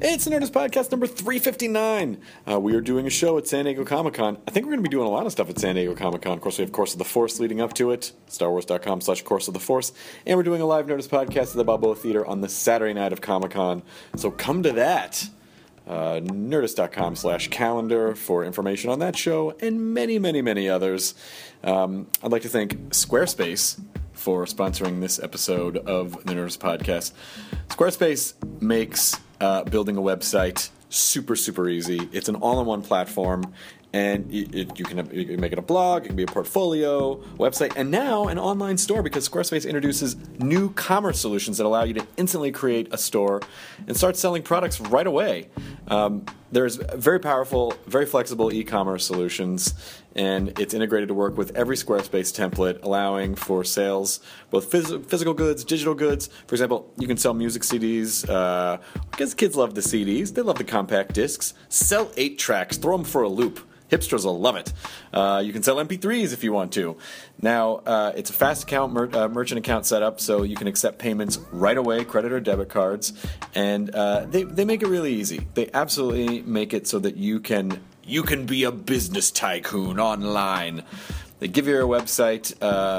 It's the Nerdist Podcast number 359. We are doing a show at San Diego Comic-Con. I think we're going to be doing a lot of stuff at San Diego Comic-Con. Of course, we have Course of the Force leading up to it, StarWars.com/Course of the Force. And we're doing a live Nerdist Podcast at the Balboa Theater on the Saturday night of Comic-Con. So come to that. Nerdist.com/calendar for information on that show and many, many, many others. I'd like to thank Squarespace for sponsoring this episode of the Nerdist Podcast. Squarespace makes building a website super, super easy. It's an all-in-one platform, and you can make it a blog, it can be a portfolio, website, and now an online store because Squarespace introduces new commerce solutions that allow you to instantly create a store and start selling products right away. There's very powerful, very flexible e-commerce solutions, and it's integrated to work with every Squarespace template, allowing for sales, both physical goods, digital goods. For example, you can sell music CDs, because kids love the CDs, they love the compact discs. Sell 8 tracks, throw them for a loop. Hipsters will love it. You can sell MP3s if you want to. Now, it's a fast account merchant account setup, so you can accept payments right away, credit or debit cards, and they make it really easy. They absolutely make it so that you can be a business tycoon online. They give your website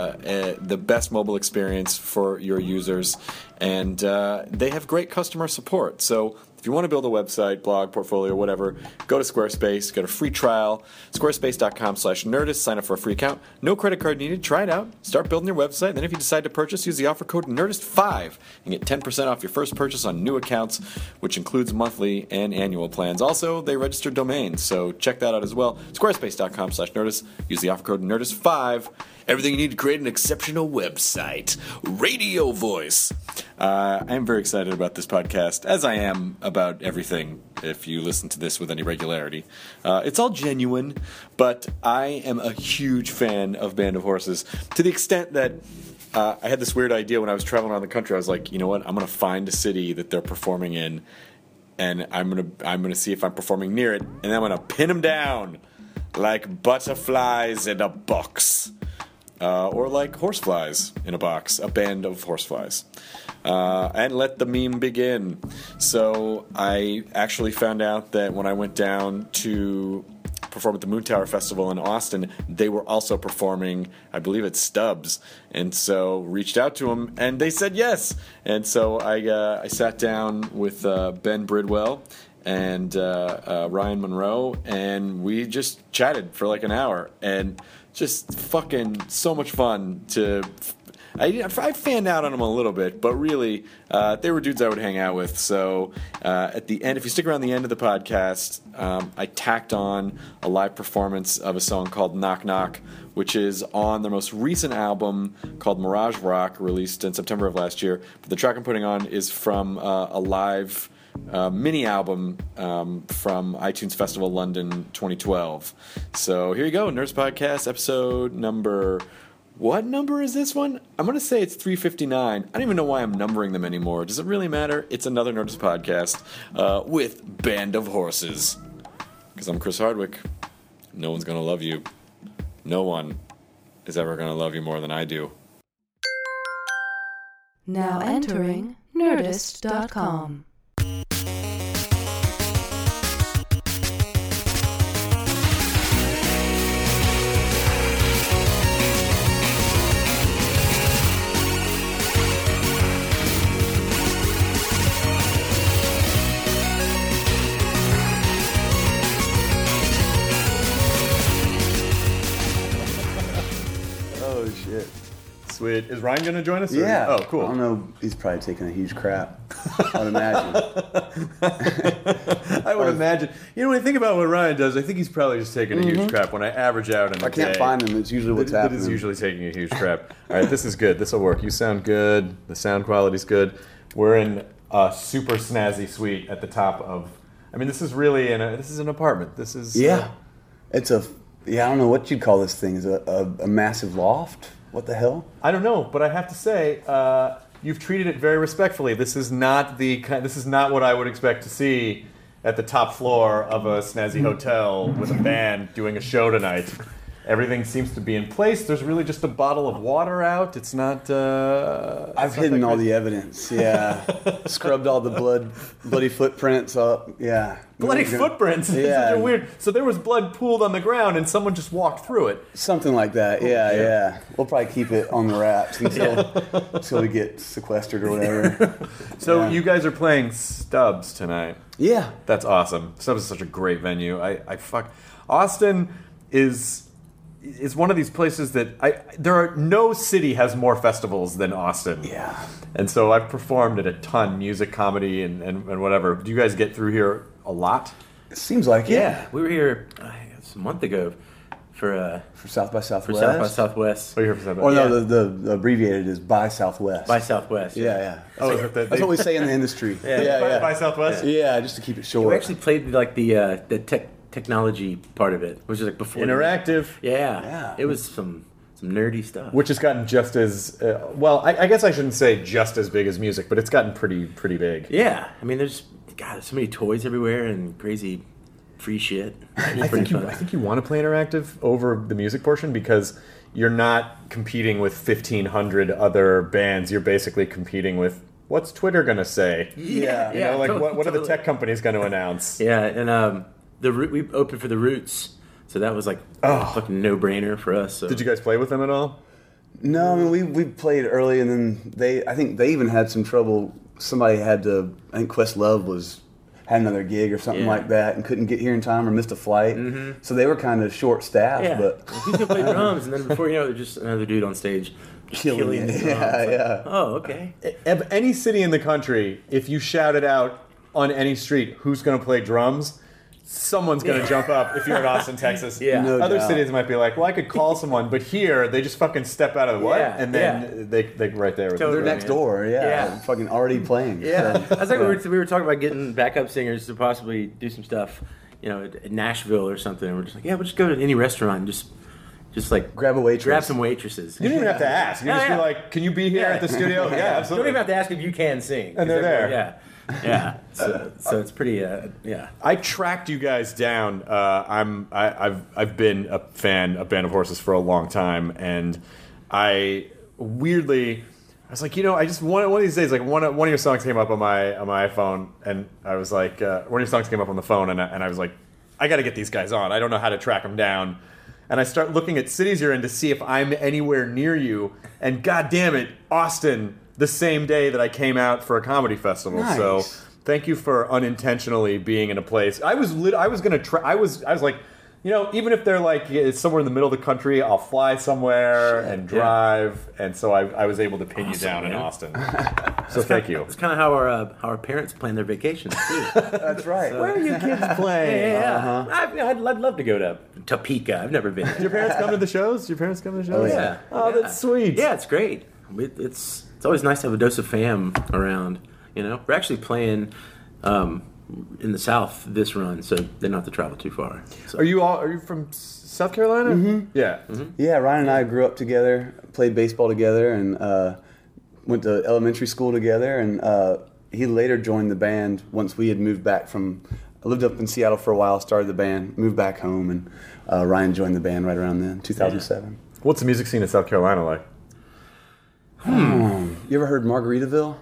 the best mobile experience for your users, and they have great customer support. So if you want to build a website, blog, portfolio, whatever, go to Squarespace, get a free trial, squarespace.com/Nerdist, sign up for a free account. No credit card needed. Try it out. Start building your website. Then if you decide to purchase, use the offer code Nerdist5 and get 10% off your first purchase on new accounts, which includes monthly and annual plans. Also, they register domains, so check that out as well. Squarespace.com/Nerdist. Use the offer code Nerdist5. Everything you need to create an exceptional website. Radio voice. I am very excited about this podcast, as I am about everything, if you listen to this with any regularity. It's all genuine, but I am a huge fan of Band of Horses, to the extent that I had this weird idea when I was traveling around the country. I was like, you know what, I'm going to find a city that they're performing in, and I'm gonna see if I'm performing near it, and then I'm going to pin them down like butterflies in a box. Or like horseflies in a box, a band of horseflies. And let the meme begin. So I actually found out that when I went down to perform at the Moontower Festival in Austin, they were also performing, I believe it's Stubbs. And so reached out to them, and they said yes. And so I sat down with Ben Bridwell and Ryan Monroe, and we just chatted for like an hour, and just fucking so much fun to... I fanned out on them a little bit, but really, they were dudes I would hang out with. So at the end, if you stick around the end of the podcast, I tacked on a live performance of a song called Knock Knock, which is on their most recent album called Mirage Rock, released in September of last year. But the track I'm putting on is from a live... mini album from iTunes Festival London 2012. So here you go, Nerdist Podcast episode number... What number is this one? I'm going to say it's 359. I don't even know why I'm numbering them anymore. Does it really matter? It's another Nerdist Podcast with Band of Horses. Because I'm Chris Hardwick. No one's going to love you. No one is ever going to love you more than I do. Now entering Nerdist.com. Oh, shit. Sweet. Is Ryan going to join us? Yeah. Oh, cool. I don't know. He's probably taking a huge crap. I would imagine. I would imagine. You know, when I think about what Ryan does, I think he's probably just taking a huge crap. When I average out in a day... I can't find him. It's usually what's happening. That is usually taking a huge crap. All right, this is good. This will work. You sound good. The sound quality's good. We're in a super snazzy suite at the top of... I mean, this is really... this is an apartment. This is... Yeah. It's a... Yeah, I don't know what you'd call this thing. Is it a massive loft? What the hell? I don't know, but I have to say, you've treated it very respectfully. This is not what I would expect to see at the top floor of a snazzy hotel with a band doing a show tonight. Everything seems to be in place. There's really just a bottle of water out. It's not. I've hidden all the evidence. Yeah, scrubbed all the bloody footprints up. Yeah, bloody footprints. Yeah, It's such a weird. So there was blood pooled on the ground, and someone just walked through it. Something like that. Yeah. We'll probably keep it on the wraps until we get sequestered or whatever. So you guys are playing Stubbs tonight. Yeah, That's awesome. Stubbs is such a great venue. Austin is one of these places that no city has more festivals than Austin. Yeah. And so I've performed at a ton, music, comedy, and whatever. Do you guys get through here a lot? It seems like it. Yeah, we were here a month ago for South by Southwest. For South by Southwest. Oh, you're here for South by Or no, the abbreviated is by Southwest. By Southwest. Yeah. Oh, That's what we say in the industry. By Southwest? Yeah, just to keep it short. We actually played like the technology part of it, which is like before Interactive. Yeah. It was some nerdy stuff. Which has gotten just as I guess I shouldn't say just as big as music, but it's gotten pretty big. Yeah, I mean, there's so many toys everywhere and crazy free shit. I think you want to play interactive over the music portion because you're not competing with 1,500 other bands. You're basically competing with what's Twitter going to say. Yeah. What are the tech companies going to announce? Yeah, and we opened for the Roots, so that was like a fucking no-brainer for us. So. Did you guys play with them at all? No, I mean, we played early, and then I think they even had some trouble. Somebody I think Questlove had another gig or something like that and couldn't get here in time or missed a flight. Mm-hmm. So they were kind of short-staffed. Yeah, but he's gonna play drums, and then before you know it, there's just another dude on stage killing the drums. Yeah. Oh, okay. Of any city in the country, if you shout it out on any street, who's going to play drums? Someone's going to jump up if you're in Austin, Texas. Yeah. No Other doubt. cities might be like, well, I could call someone, but here they just fucking step out of the what? Yeah, And then they right there. Totally. they're next door, fucking already playing. Yeah, So, I was like, we were talking about getting backup singers to possibly do some stuff, at Nashville or something. And we're just like, we'll just go to any restaurant and just like grab a waitress. grab some waitresses. You don't even have to ask. You just be Yeah. like, can you be here at the studio? Yeah, You don't absolutely. even have to ask if you can sing. And they're there. Yeah. So it's pretty. I tracked you guys down. I've been a fan of Band of Horses for a long time, and I was like, I just one of these days, like one of your songs came up on my iPhone, and I was like, one of your songs came up on the phone, and I was like, I got to get these guys on. I don't know how to track them down. And I start looking at cities you're in to see if I'm anywhere near you, and god damn it, Austin. The same day that I came out for a comedy festival. Nice. So thank you for unintentionally being in a place. I was going to try. I was like, even if they're like it's somewhere in the middle of the country, I'll fly somewhere and drive. Yeah. And so I was able to pin you down in Austin. So thank you. It's kind of how our parents plan their vacations too. That's right. So, where are you kids playing? Yeah. I'd love to go to Topeka. I've never been. Your parents come to the shows? Oh, yeah. Oh, that's sweet. Yeah, it's great. It's always nice to have a dose of fam around. We're actually playing in the South this run, so they don't have to travel too far. So. Are you from South Carolina? Mm-hmm. Yeah. Mm-hmm. Yeah, Ryan and I grew up together, played baseball together, and went to elementary school together. And he later joined the band once we had moved back from. I lived up in Seattle for a while, started the band, moved back home, and Ryan joined the band right around then, 2007. Yeah. What's the music scene in South Carolina like? You ever heard Margaritaville?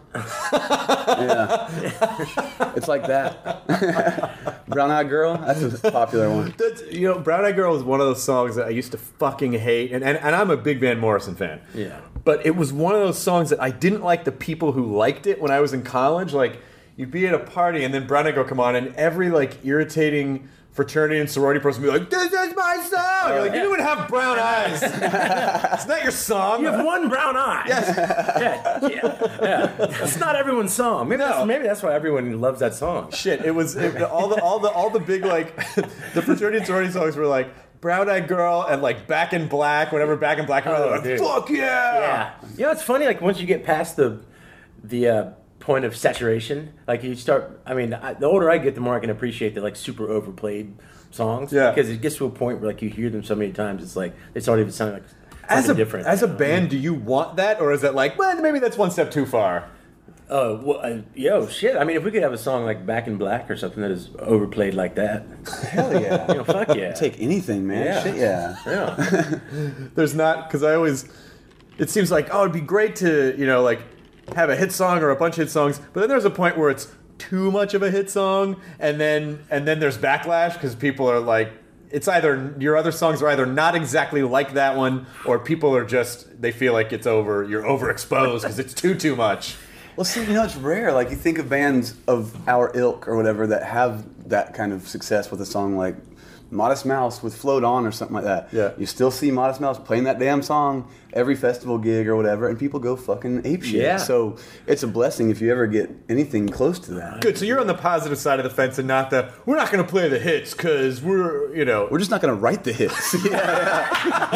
Yeah. It's like that. Brown Eyed Girl? That's a popular one. Brown Eyed Girl is one of those songs that I used to fucking hate. And I'm a big Van Morrison fan. Yeah. But it was one of those songs that I didn't like the people who liked it when I was in college. Like, you'd be at a party and then Brown Eyed Girl come on and every, irritating fraternity and sorority person would be like, this is my song! You're like, you don't even have brown eyes. It's not your song. You have one brown eye. Yes. Yeah. It's not everyone's song. Maybe that's why everyone loves that song. Shit, all the big, the fraternity and sorority songs were like, Brown Eyed Girl and Back in Black, whatever Back in Black, fuck yeah! Yeah. It's funny, once you get past the point of saturation, you start, the older I get, the more I can appreciate the super overplayed songs. Yeah. Because it gets to a point where you hear them so many times, it's they start even sounding something different. As a band, do you want that, or is it well, maybe that's one step too far? Yo, shit. I mean, if we could have a song like Back in Black or something that is overplayed like that. Hell yeah. Fuck yeah. Take anything, man. Yeah. Shit, yeah. Yeah. There's not, because I always, it seems like, oh, it'd be great to, like, have a hit song or a bunch of hit songs, but then there's a point where it's too much of a hit song, and then there's backlash because people are like, it's either your other songs are either not exactly like that one, or people are just, they feel like you're overexposed because it's too much. Well, see, it's rare. Like, you think of bands of our ilk or whatever that have that kind of success with a song like Modest Mouse with Float On or something like that. Yeah. You still see Modest Mouse playing that damn song every festival gig or whatever, and people go fucking apeshit. Yeah. So it's a blessing if you ever get anything close to that. Good, so you're on the positive side of the fence and not we're not going to play the hits because we're just not going to write the hits. Yeah.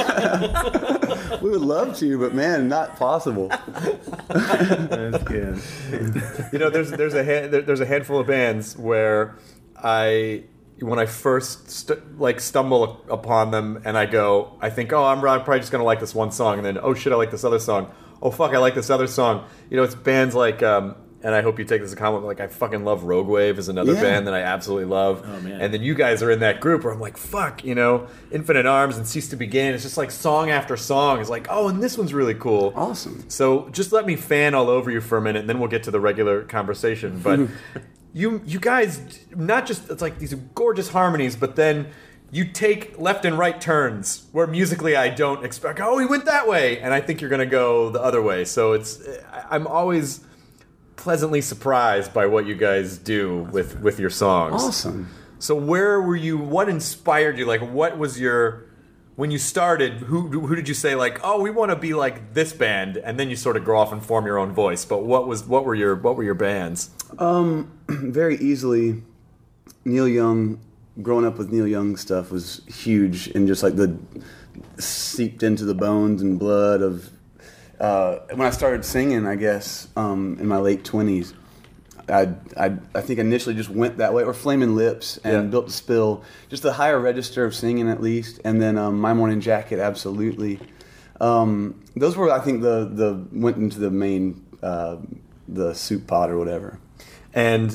We would love to, but man, not possible. That's good. There's a handful of bands where when I first stumble upon them and I think, oh, I'm probably just gonna like this one song, and then, oh shit, I like this other song. Oh fuck, I like this other song. It's bands like, and I hope you take this as a compliment, like I fucking love Rogue Wave is another band that I absolutely love. Oh man. And then you guys are in that group where I'm like, fuck, Infinite Arms and Cease to Begin. It's just like song after song. It's like, oh, and this one's really cool. Awesome. So just let me fan all over you for a minute, and then we'll get to the regular conversation. But you guys, not just, it's like these gorgeous harmonies, but then you take left and right turns where musically I don't expect, oh, he went that way, and I think you're going to go the other way. So I'm always pleasantly surprised by what you guys do with your songs. Awesome. So where were you, what inspired you? Like, what was when you started, who did you say, like, oh, we want to be like this band, and then you sort of grow off and form your own voice? But what were your bands? Very easily, Neil Young. Growing up with Neil Young stuff was huge, and just like the seeped into the bones and blood of when I started singing. I guess in my late 20s, I think initially just went that way, or Flaming Lips and Built to Spill, just the higher register of singing at least, and then My Morning Jacket, absolutely. Those were, I think, the went into the main the soup pot or whatever. And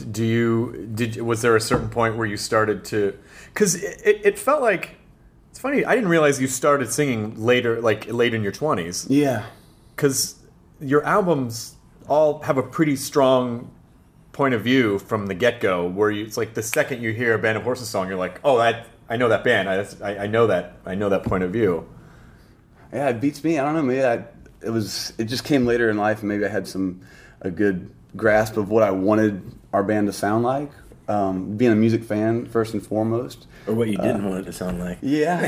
was there a certain point where you started to, because it felt like, it's funny, I didn't realize you started singing later, like late in your 20s. Yeah. Because your albums all have a pretty strong point of view from the get-go, where it's like the second you hear a Band of Horses song, you're like, oh, I know that band, I know that point of view. Yeah, it beats me. I don't know, maybe it just came later in life, and maybe I had a good grasp of what I wanted our band to sound like, being a music fan first and foremost. Or what you didn't want it to sound like. Yeah.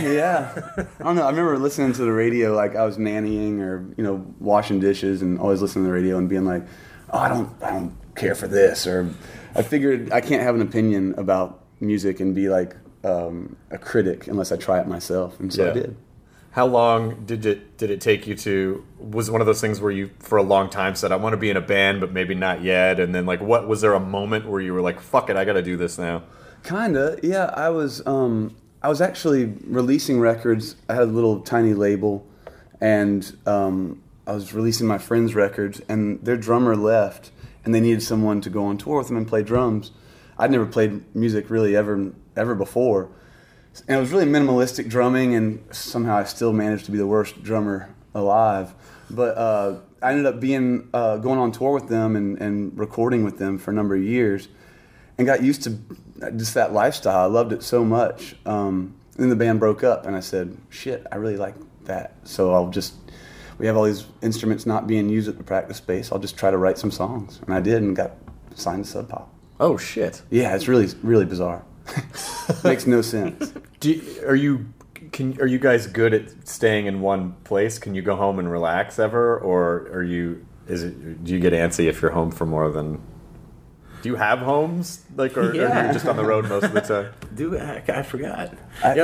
I don't know. I remember listening to the radio like I was nannying or washing dishes, and always listening to the radio and being like, oh, I don't care for this, or I figured I can't have an opinion about music and be like a critic unless I try it myself, and so I did. How long did it take you to? Was it one of those things where you, for a long time, said, I want to be in a band, but maybe not yet? And then, like, what was there a moment where you were like, fuck it, I got to do this now? Kinda, yeah. I was actually releasing records. I had a little tiny label, and I was releasing my friends' records, and their drummer left, and they needed someone to go on tour with them and play drums. I'd never played music really ever before. And it was really minimalistic drumming, and somehow I still managed to be the worst drummer alive. But I ended up going on tour with them and recording with them for a number of years, and got used to just that lifestyle. I loved it so much. And then the band broke up, and I said, shit, I really like that. So we have all these instruments not being used at the practice space. I'll just try to write some songs. And I did, and got signed to Sub Pop. Oh, shit. Yeah, it's really, really bizarre. Makes no sense. Are you guys good at staying in one place? Can you go home and relax ever, or do you get antsy if you're home for more than? Do you have homes, or are you just on the road most of the time? I forgot.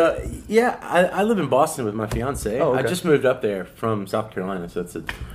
I live in Boston with my fiance. Oh, okay. I just moved up there from South Carolina, so it's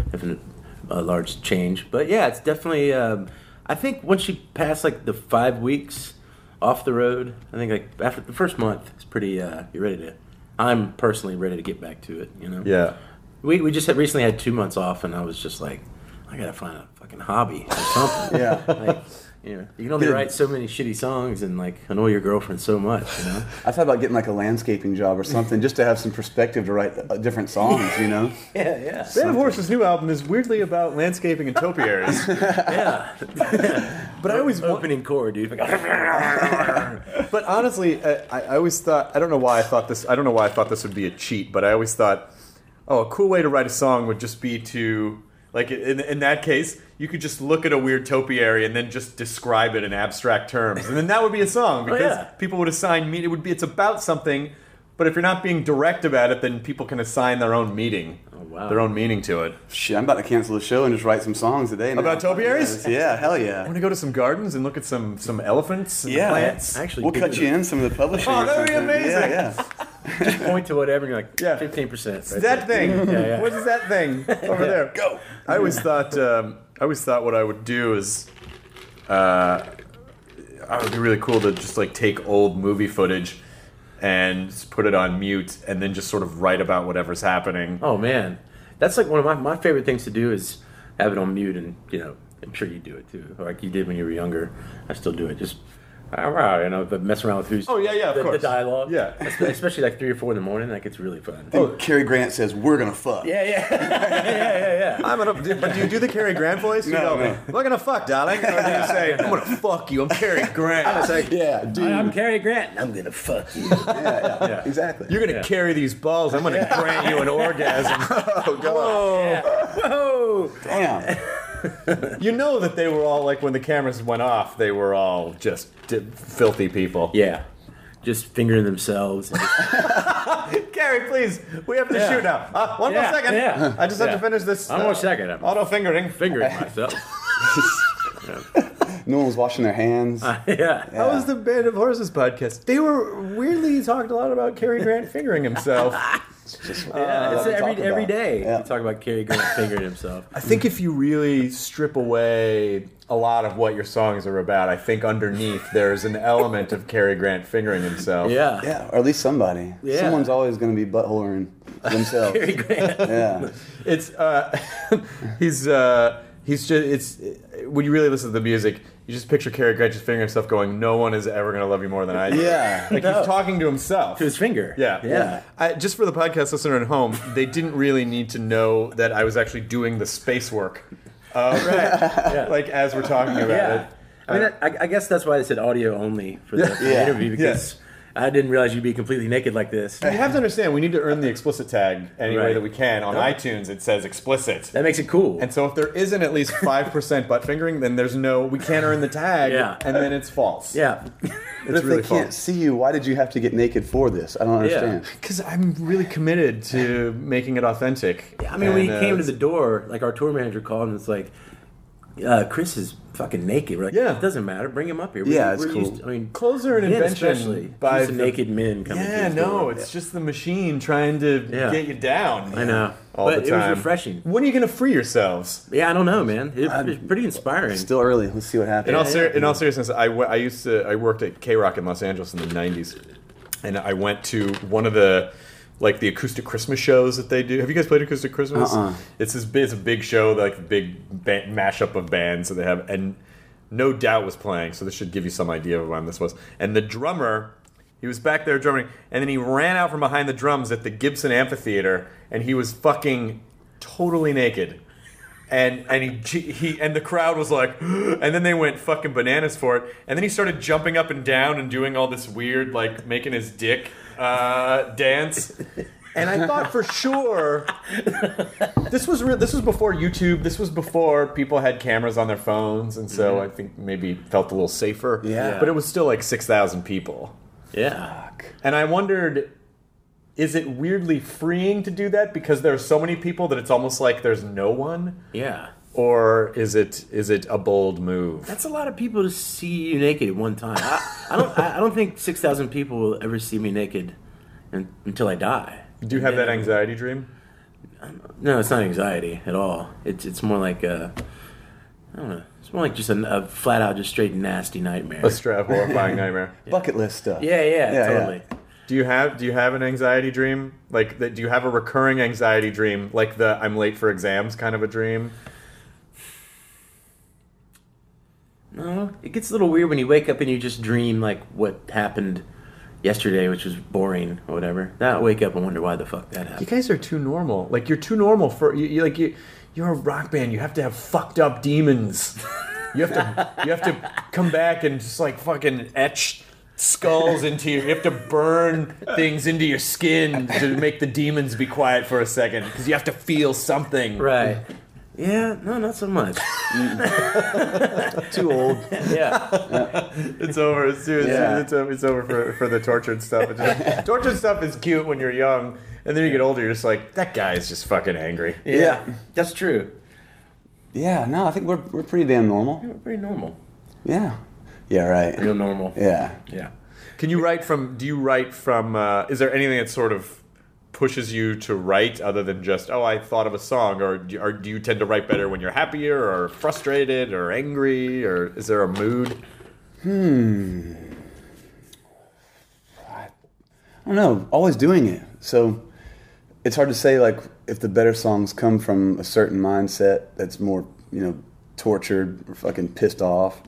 a large change. But yeah, it's definitely. I think once you pass like the 5 weeks off the road, I think like after the first month, it's pretty. You're ready to. I'm personally ready to get back to it. Yeah. We just recently had 2 months off, and I was just like, I gotta find a fucking hobby or something. Yeah. Like, you know, you can only write so many shitty songs and like annoy your girlfriend so much, you know. I thought about getting like a landscaping job or something just to have some perspective to write different songs, you know? Yeah. Band of Horses' new album is weirdly about landscaping and topiaries. Yeah. But I always opening chord, dude. But honestly, I always thought, I don't know why I thought this would be a cheat, but I always thought, a cool way to write a song would just be to, like, in that case, you could just look at a weird topiary and then just describe it in abstract terms. And then that would be a song, because people would assign meaning. It's about something, but if you're not being direct about it, then people can assign their own meaning. Their own meaning to it. Shit, I'm about to cancel the show and just write some songs today. About topiaries? Yeah, hell yeah. I want to go to some gardens and look at some elephants and plants. Actually, we'll cut you in some of the publishing. Oh, or that would be something. amazing. Yeah. just point to whatever and you're like, 15%. Right That there. thing. What is that thing over there? Go. I always thought what I would do is, it would be really cool to just like take old movie footage and just put it on mute and then just sort of write about whatever's happening. Oh man, that's like one of my favorite things to do is have it on mute, and you know, I'm sure you do it too, like you did when you were younger. I still do it. Just but mess around with who's of course. the dialogue. Yeah. Especially like 3 or 4 in the morning, like it's really fun. Cary Grant says, "We're gonna fuck." Yeah. But do you do the Cary Grant voice? No. We're gonna fuck, darling. Or do you say, I'm gonna fuck you, I'm Cary Grant? Yeah, dude. I'm Cary Grant, and I'm gonna fuck you. Yeah, exactly. You're gonna carry these balls, I'm gonna grant you an orgasm. Oh, God. Whoa! Damn. You know that they were all, like, when the cameras went off, they were all just filthy people. Yeah. Just fingering themselves. Gary, please, we have to shoot now. One more second. Yeah. I just have to finish this. One more second. I'm Auto fingering. fingering myself. No one was washing their hands. Yeah. How was the Band of Horses podcast? They were weirdly talked a lot about Cary Grant fingering himself. It's every day. Yeah. You talk about Cary Grant fingering himself. I think if you really strip away a lot of what your songs are about, I think underneath there's an element of Cary Grant fingering himself. Yeah. Yeah, or at least somebody. Yeah. Someone's always going to be buttholing themselves. Cary Grant. Yeah. It's he's just it's when you really listen to the music, you just picture Cary Grant just fingering himself going, "No one is ever going to love you more than I do." Yeah. Like he's talking to himself. To his finger. Yeah. Just for the podcast listener at home, they didn't really need to know that I was actually doing the space work. Like as we're talking about it. I mean, I guess that's why they said audio only for the interview, because I didn't realize you'd be completely naked like this. You have to understand, we need to earn the explicit tag any way that we can. On iTunes, it says explicit. That makes it cool. And so if there isn't at least 5% butt fingering, then we can't earn the tag, and then it's false. Yeah. But if they can't see you, why did you have to get naked for this? I don't understand. Because I'm really committed to making it authentic. I mean, when he came to the door, like our tour manager called and it's like, Chris is fucking naked. We're like, it doesn't matter. Bring him up here. It's cool. Clothes are an invention especially by the naked men coming. Yeah, it's just the machine trying to get you down. I know, all the time. It was refreshing. When are you going to free yourselves? Yeah, I don't know, man. It was pretty inspiring. Still early. Let's see what happens. In all seriousness, I worked at K-Rock in Los Angeles in the 90s, and I went to one of the acoustic Christmas shows that they do. Have you guys played acoustic Christmas? It's a big show, like a big mashup of bands that they have, and No Doubt was playing, so this should give you some idea of when this was. And the drummer, he was back there drumming, and then he ran out from behind the drums at the Gibson Amphitheater, and he was fucking totally naked. And the crowd was like, and then they went fucking bananas for it. And then he started jumping up and down and doing all this weird, like making his dick dance. And I thought for sure this was before YouTube. This was before people had cameras on their phones, and so I think maybe felt a little safer. Yeah. But it was still like 6,000 people. Yeah. And I wondered, is it weirdly freeing to do that because there are so many people that it's almost like there's no one? Yeah. Or is it a bold move? That's a lot of people to see you naked at one time. I don't think 6,000 people will ever see me naked until I die. Do you have that anxiety dream? No, it's not anxiety at all. It's more like I don't know. It's more like just a flat out, just straight nasty nightmare. A horrifying nightmare. Bucket list stuff. Yeah, totally. Yeah. Do you have an anxiety dream? Do you have a recurring anxiety dream, like the I'm late for exams kind of a dream? No, it gets a little weird when you wake up and you just dream like what happened yesterday, which was boring or whatever. Then I wake up and wonder why the fuck that You happened. guys are too normal. Like you're too normal for you're a rock band. You have to have fucked up demons. You have to come back and just like fucking etch skulls into you have to burn things into your skin to make the demons be quiet for a second because you have to feel something. Right. Yeah, no, not so much. Too old. Yeah. It's over. It's over for the tortured stuff. Tortured stuff is cute when you're young, and then you get older, you're just like, that guy is just fucking angry. Yeah. That's true. Yeah, no, I think we're pretty damn normal. We're pretty normal. Yeah. Yeah, right. Real normal. Yeah. Yeah. Do you write from, is there anything that sort of pushes you to write other than just, I thought of a song, or do you tend to write better when you're happier or frustrated or angry, or is there a mood? I don't know. Always doing it. So it's hard to say, like, if the better songs come from a certain mindset that's more, tortured or fucking pissed off.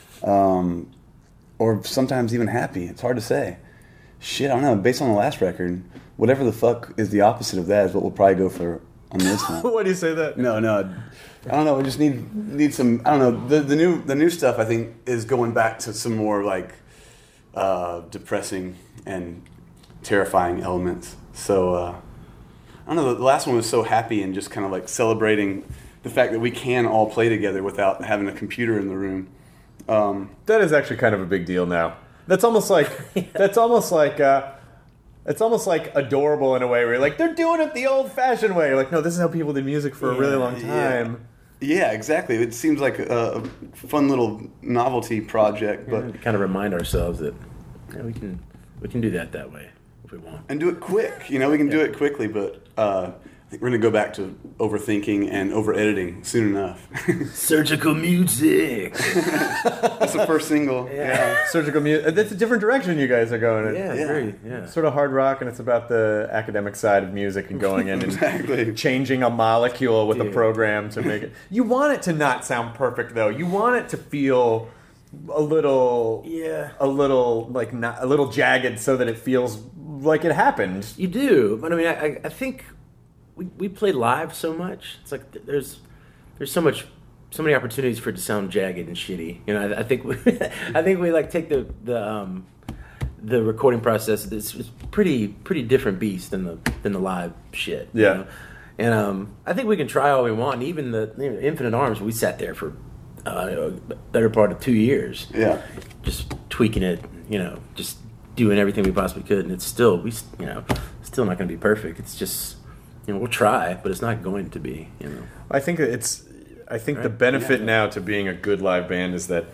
Or sometimes even happy. It's hard to say. Shit, I don't know. Based on the last record, whatever the fuck is the opposite of that is what we'll probably go for on this one. Why do you say that? No. I don't know. We just need some. I don't know. The new stuff I think is going back to some more like depressing and terrifying elements. So I don't know. The last one was so happy and just kind of like celebrating the fact that we can all play together without having a computer in the room. That is actually kind of a big deal now. That's almost like it's almost like adorable in a way where you're like, they're doing it the old-fashioned way. You're like, no, this is how people did music for a really long time. Yeah, exactly. It seems like a fun little novelty project, but To kind of remind ourselves that we can do that way if we want. and do it quick. We can do it quickly, but I think we're going to go back to overthinking and over-editing soon enough. Surgical music. That's the first single. Yeah. Surgical music. That's a different direction you guys are going in. Yeah, Yeah. very. Yeah. Sort of hard rock, and it's about the academic side of music and going in and Exactly. changing a molecule with a Dude. program to make it. You want it to not sound perfect, though. You want it to feel a little, like not a little jagged, so that it feels like it happened. You do, but I mean, I think we play live so much. It's like there's so many opportunities for it to sound jagged and shitty. I think we like take the recording process. It's pretty different beast than the live shit. Yeah. And I think we can try all we want. And even the Infinite Arms, we sat there for better part of 2 years. Yeah. Just tweaking it, just doing everything we possibly could, and it's still still not going to be perfect. It's just we'll try, but it's not going to be. I think the benefit now to being a good live band is that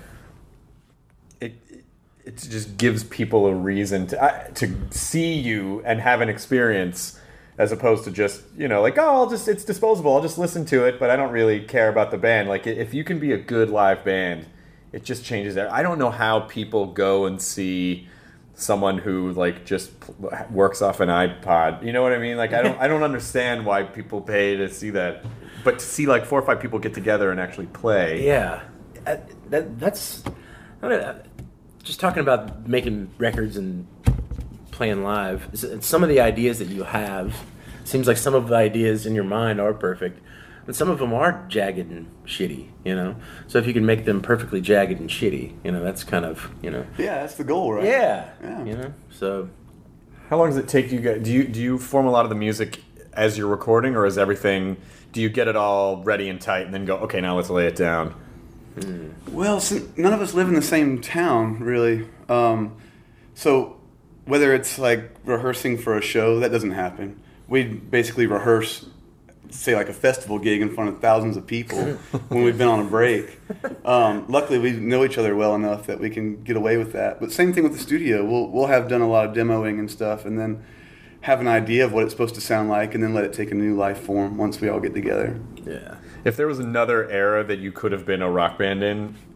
it just gives people a reason to see you and have an experience, as opposed to just it's disposable. I'll just listen to it, but I don't really care about the band. Like if you can be a good live band, it just changes that. I don't know how people go and see someone who like just works off an iPod. You know what I mean? Like I don't understand why people pay to see that, but to see like 4 or 5 people get together and actually play. Yeah, that's just talking about making records and playing live. Some of the ideas that you have, seems like some of the ideas in your mind are perfect, but some of them are jagged and shitty. So if you can make them perfectly jagged and shitty, that's kind of Yeah, that's the goal, right? yeah. So How long does it take you guys? Do you form a lot of the music as you're recording, or is everything? Do you get it all ready and tight and then go, okay, now let's lay it down? Well, none of us live in the same town, really. So whether it's like rehearsing for a show, that doesn't happen. We basically rehearse, say, like a festival gig in front of thousands of people when we've been on a break. Luckily, we know each other well enough that we can get away with that. But same thing with the studio. We'll have done a lot of demoing and stuff, and then have an idea of what it's supposed to sound like, and then let it take a new life form once we all get together. yeah. If there was another era that you could have been a rock band in,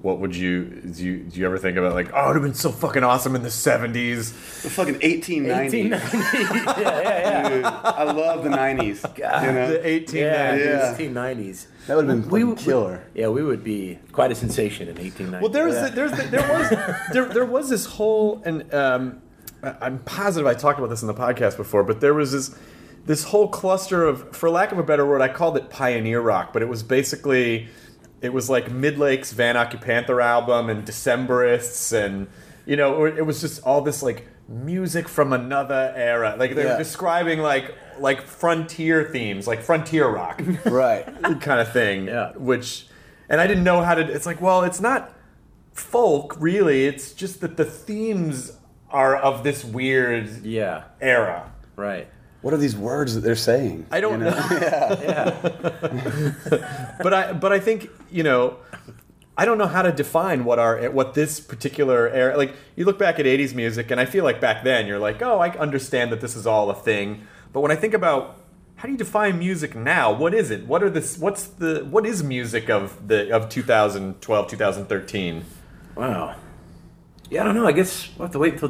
what would do you ever think about like, oh, it would have been so fucking awesome in the 70s? The fucking 1890s. 1890. Yeah. Dude, I love the 90s. You know? The 1890s. Yeah. 1890s. That would have been fucking killer. Yeah, we would be quite a sensation in 1890. Well, there was this whole, and I'm positive I talked about this in the podcast before, but there was this whole cluster of, for lack of a better word, I called it pioneer rock, but it was basically, it was like Midlake's Van Occupanther album and Decemberists, and you know, it was just all this like music from another era. Like they were describing like frontier themes, like frontier rock, Right. kind of thing. Yeah. Which, and I didn't know how to. It's like, well, it's not folk really. It's just that the themes are of this weird Yeah. era. Right. What are these words that they're saying? I don't You know? Yeah. But I think, you know, I don't know how to define what this particular era, like you look back at 80s music and I feel like back then you're like, oh, I understand that this is all a thing. But when I think about how do you define music now? What is it? What is music of 2012, 2013? Wow. Yeah, I don't know. I guess we'll have to wait until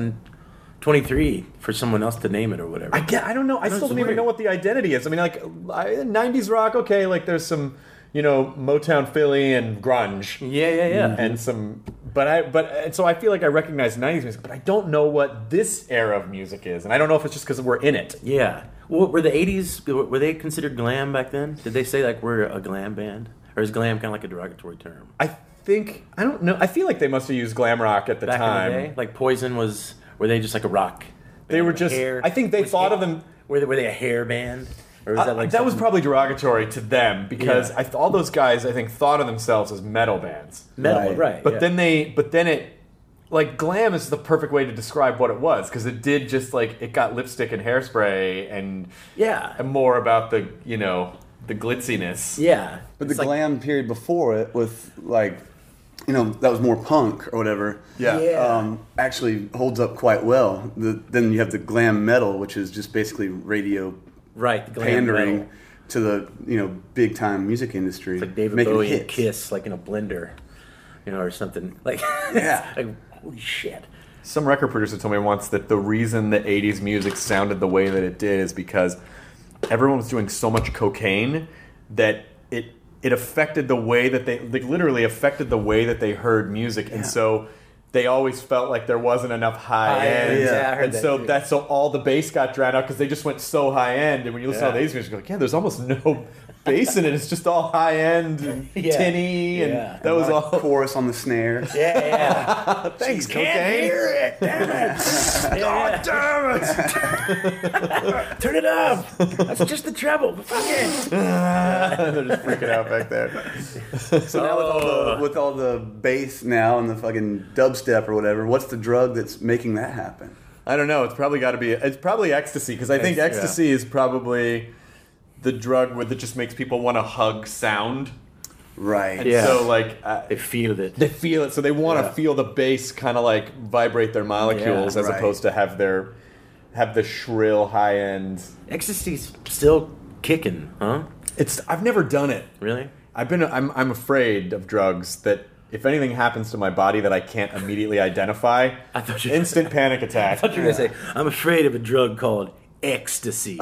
2023 for someone else to name it or whatever. I don't know. I still don't even know what the identity is. I mean, like 90s rock, okay, like there's some, you know, Motown Philly and grunge. Yeah. And some, and so I feel like I recognize 90s music, but I don't know what this era of music is, and I don't know if it's just because we're in it. Yeah. Well, were the 80s, were they considered glam back then? Did they say like we're a glam band? Or is glam kind of like a derogatory term? I don't know. I feel like they must have used glam rock at the Back time. in the day? Like Poison were they just like a rock band? They were just, I think they thought of them. Were they a hair band? Or was that like that was something- probably derogatory to them because Yeah. all those guys, I think, thought of themselves as metal bands. metal, right? But yeah. then it, like, glam is the perfect way to describe what it was because it did just like it got lipstick and hairspray and more about the, you know, the glitziness. Yeah. But It's the like- glam period before it with like, you know, that was more punk or whatever. Yeah. Actually holds up quite well. Then you have the glam metal, which is just basically radio right, the glam pandering metal. to the, you know, big time music industry. It's like David making Bowie and hits. Kiss, like in a blender, you know, or something. Like, Yeah. like holy shit. Some record producer told me once that the reason the 80s music sounded the way that it did is because everyone was doing so much cocaine that it affected the way that they literally affected the way that they heard music, and so they always felt like there wasn't enough high end. Yeah, I heard and that so too. so all the bass got drowned out because they just went so high end. And when you listen to all the 80s music, you're like, yeah, there's almost no bass in it. It's just all high end and Yeah. tinny, and Yeah. that was all. Chorus on the snare. Yeah. Thanks, Can't cocaine. hear it. Damn it. God damn it. Turn it up. That's just the treble. Fuck it. They're just freaking out back there. So now with all the bass now and the fucking dubstep or whatever, what's the drug that's making that happen? I don't know. It's probably got to be. It's probably ecstasy because I think ecstasy is probably the drug that just makes people want to hug sound. Right. And Yeah. so like They feel it. they feel it, so they want to feel the bass kind of like vibrate their molecules Yeah, as right. opposed to have the shrill high end. Ecstasy's still kicking, huh? I've never done it. Really? I'm afraid of drugs that if anything happens to my body that I can't immediately identify, I thought you- instant panic I attack. thought you were going to say, I'm afraid of a drug called ecstasy.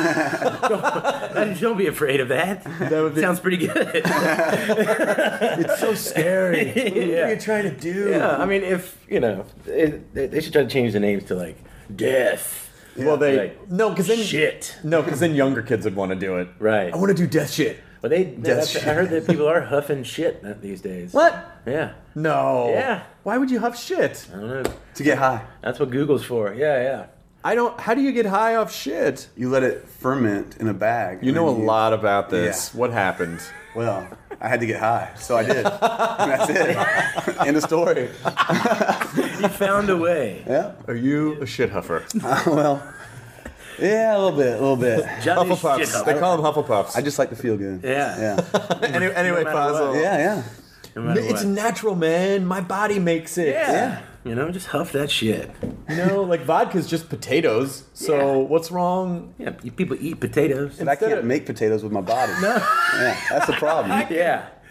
Don't be afraid of that. would be- Sounds pretty good. It's so scary. What Yeah. are you trying to do? Yeah, I mean, if, you know, they should try to change the names to, like, death. Well, Like, no, because then shit. No, because then younger kids would want to do it. Right. I want to do death shit. But I heard that people are huffing shit these days. What? Yeah. No. Yeah. Why would you huff shit? I don't know. To get high, That's what Google's for. Yeah. I don't. How do you get high off shit? you let it ferment in a bag. You and know a then lot about this. Yeah. What happened? Well, I had to get high, so I did. And that's it. End of story. You found a way. Yeah. Are you a shit huffer? Well, yeah, a little bit. Johnny's shit Hufflepuffs. huffer. They call them Hufflepuffs. I just like to feel good. Yeah. Yeah. Anyway, No matter Fazio. what. Yeah. No matter It's what. natural, man. My body makes it. Yeah. You know, just huff that shit. You know, like vodka's just potatoes. So Yeah. what's wrong? Yeah, people eat potatoes. But I Instead can't of- make potatoes with my body. No. Yeah, that's the problem. Yeah.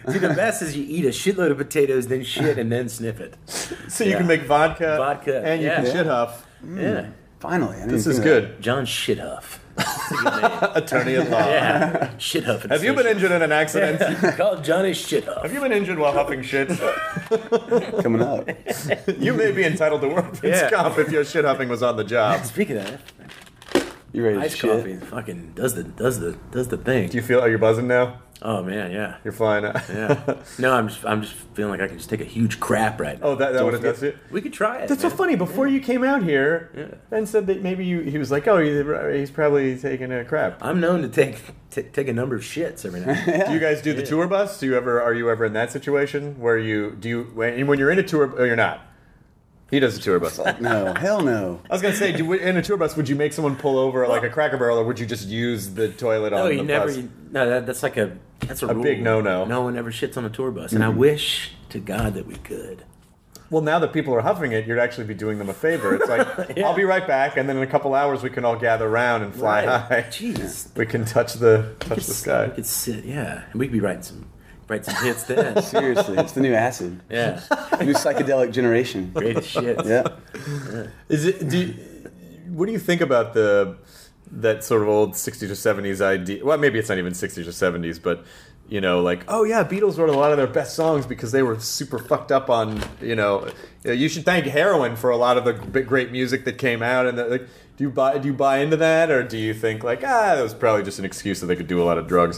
See, the best is you eat a shitload of potatoes, then shit, and then sniff it. So you can make vodka, and you can yeah. shit huff. Yeah. Finally, I didn't This think is of good. John Shithuff. That's a good name. Attorney at law. Yeah. Shithuff. Have you been injured in an accident? Call Johnny Shithuff. Have you been injured while huffing shit? that. Coming up. You may be entitled to workman's Yeah. comp if your shit huffing was on the job. Speaking of that, You ready to iced shit? coffee fucking does the thing. Do you feel? Are you buzzing now? Oh man, yeah. You're flying out. Yeah. No, I'm just feeling like I can just take a huge crap right now. Oh, that what it does to you? We could try it. That's so man. funyou. Before you came out here, Ben said that maybe he was like, oh, he's probably taking a crap. I'm known to take a number of shits every now. Do you guys do the tour bus? Are you ever in that situation where when you're in a tour? Oh, you're not. He does the tour bus. No, hell no. I was gonna say, in a tour bus, would you make someone pull over like a Cracker Barrel, or would you just use the toilet on the bus? That's a rule. big no-no. No one ever shits on a tour bus, and I wish to God that we could. Well, now that people are huffing it, you'd actually be doing them a favor. It's like, Yeah. I'll be right back, and then in a couple hours we can all gather around and fly high. Jeez. We can touch the sky. We could sit, yeah. And we could be writing some hits then. Seriously, it's the new acid. Yeah. New psychedelic generation. Greatest shit. Yeah. Is it? What do you think about that sort of old 60s or 70s idea? Well, maybe it's not even 60s or 70s, but like, oh yeah, Beatles wrote a lot of their best songs because they were super fucked up on, you should thank heroin for a lot of the great music that came out. And like, do you buy into that, or do you think like, that was probably just an excuse so they could do a lot of drugs?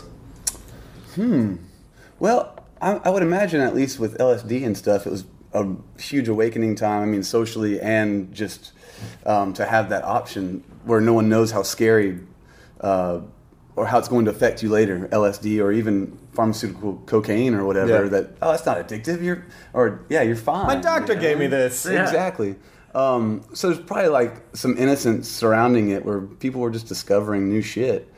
Well, I would imagine at least with LSD and stuff, it was a huge awakening time. I mean, socially and just to have that option where no one knows how scary or how it's going to affect you later, LSD or even pharmaceutical cocaine or whatever. Yeah. That that's not addictive. You're fine. My doctor gave me this. Yeah. Exactly. So there's probably like some innocence surrounding it where people were just discovering new shit.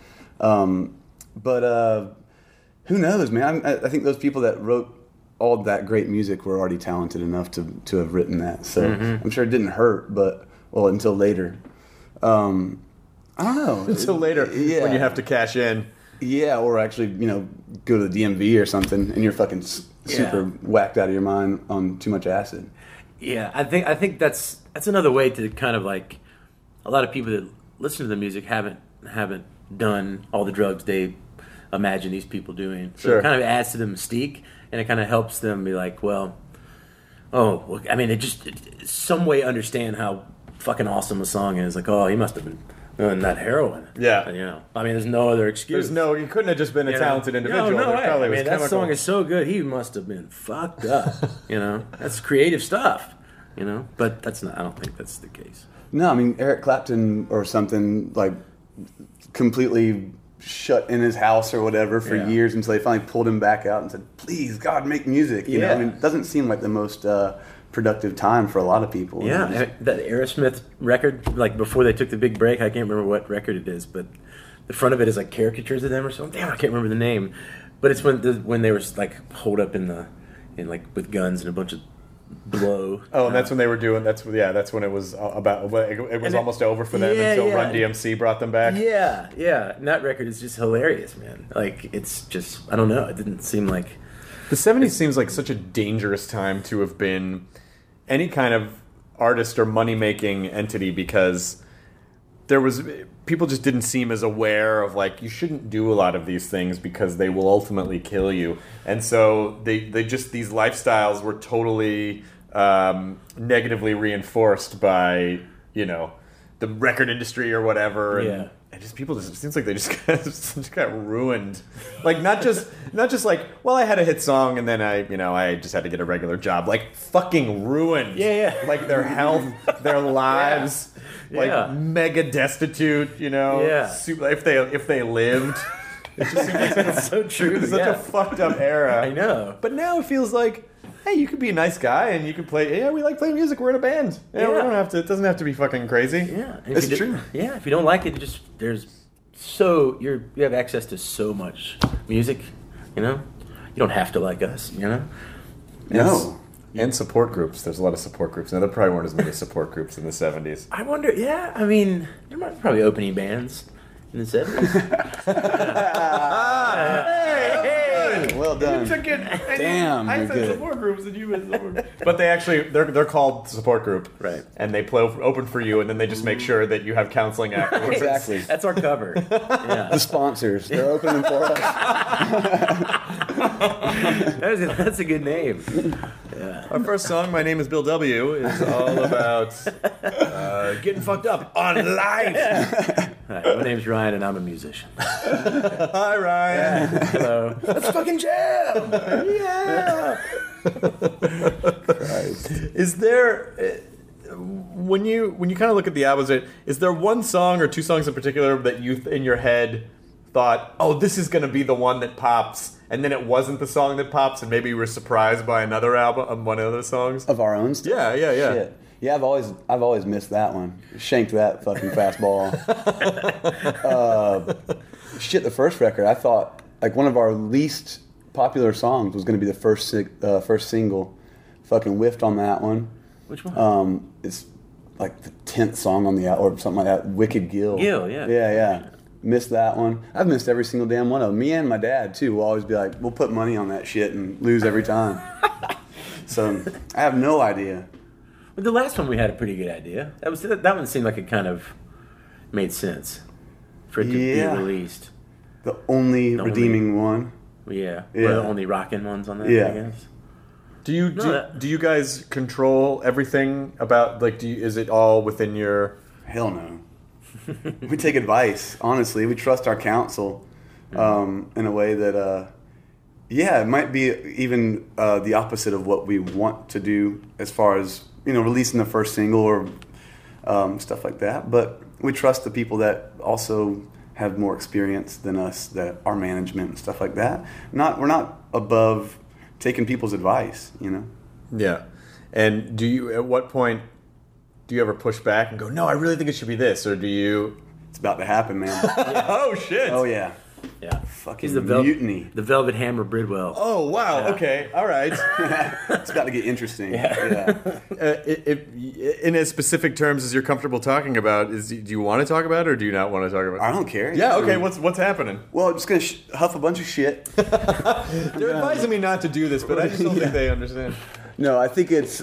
But who knows, man? I think those people that wrote all that great music were already talented enough to have written that. So I'm sure it didn't hurt, until later. I don't know. Until later, when you have to cash in. Yeah, or actually, go to the DMV or something, and you're fucking super whacked out of your mind on too much acid. Yeah, I think that's another way to kind of like a lot of people that listen to the music haven't done all the drugs they imagine these people doing. So Sure. it kind of adds to the mystique, and it kind of helps them be like, it just some way understand how fucking awesome a song is. Like, oh, he must have been doing that heroin. Yeah. There's no other excuse. You couldn't have just been a talented individual. No There way. probably I was mean, that chemical. song is so good. He must have been fucked up. That's creative stuff. But that's not. I don't think that's the case. No, I mean, Eric Clapton or something, like, completely shut in his house or whatever for years until they finally pulled him back out and said, please, God, make music. You know, I mean, it doesn't seem like the most productive time for a lot of people. Yeah, And just- that Aerosmith record, like before they took the big break, I can't remember what record it is, but the front of it is like caricatures of them or something. Damn, I can't remember the name. But it's when they were like holed up in like with guns and a bunch of blow. Oh, and that's when they were doing. That's when it was about. It was almost over for them until Run DMC brought them back. Yeah. And that record is just hilarious, man. Like it's just I don't know. It didn't seem like The 70s seems like such a dangerous time to have been any kind of artist or money-making entity because people just didn't seem as aware of like you shouldn't do a lot of these things because they will ultimately kill you. And so they just these lifestyles were totally negatively reinforced by, the record industry or whatever. And, and just people it seems like they just got ruined. Like not just like, well, I had a hit song and then I just had to get a regular job. Like fucking ruined. Yeah. Like their health, their lives, like mega destitute, super, if they lived. It just seems like it's so true. it's such a fucked up era. I know. But now it feels like, hey, you could be a nice guy and you can play. Yeah, we like playing music. We're in a band. We don't have to. It doesn't have to be fucking crazy. Yeah, and It's true. Yeah, if you don't like it, you have access to so much music. You don't have to like us. No. And support groups. There's a lot of support groups. Now, there probably weren't as many support groups in the 70s. I wonder. Yeah, I mean, there might probably opening bands in the 70s. Well Well done. You took it. Damn, I you're said good. support groups and you said support groups. But they actually, they're called support group. Right. And they play open for you, and then they just make sure that you have counseling afterwards. Exactly. That's our cover. Yeah. The sponsors, they're opening for us. That's a good name. Our first song, My Name is Bill W., is all about getting fucked up on life. Hi, my name's Ryan, and I'm a musician. Hi, Ryan. Hello. Let's fucking jam. Yeah. Is there, when you kind of look at the albums, is there one song or two songs in particular that you in your head thought, oh, this is going to be the one that pops, and then it wasn't the song that pops, and maybe you were surprised by another album, one of those songs? Of our own stuff? Yeah. Shit. Yeah, I've always missed that one. Shanked that fucking fastball. The first record, I thought like one of our least popular songs was going to be the first single. Fucking whiffed on that one. Which one? It's like the 10th song on the or something like that. Wicked Gill. Gill, yeah. Yeah. Missed that one. I've missed every single damn one of them. Me and my dad too will always be like, we'll put money on that shit and lose every time. So I have no idea. Well, the last one we had a pretty good idea. That one seemed like it kind of made sense for it to be released. The only redeeming one. Yeah. We're the only rockin' ones on that, Yeah. I guess. Do you guys control everything about, like, is it all within your... Hell no. We take advice, honestly. We trust our counsel in a way that, it might be even the opposite of what we want to do as far as, releasing the first single or stuff like that. But we trust the people that also have more experience than us, that our management and stuff like that. We're not above taking people's advice, Yeah. And at what point do you ever push back and go, no, I really think it should be this, or do you... It's about to happen, man. Oh, shit. Oh, yeah. Yeah. Fucking He's the mutiny. The Velvet Hammer Bridwell. Oh, wow. Yeah. Okay. All right. It's about to get interesting. Yeah. In as specific terms as you're comfortable talking about, do you want to talk about it or do you not want to talk about it? I don't care. Yeah, okay. What's happening? Well, I'm just going to huff a bunch of shit. They're advising me not to do this, but I just don't think they understand. No, I think it's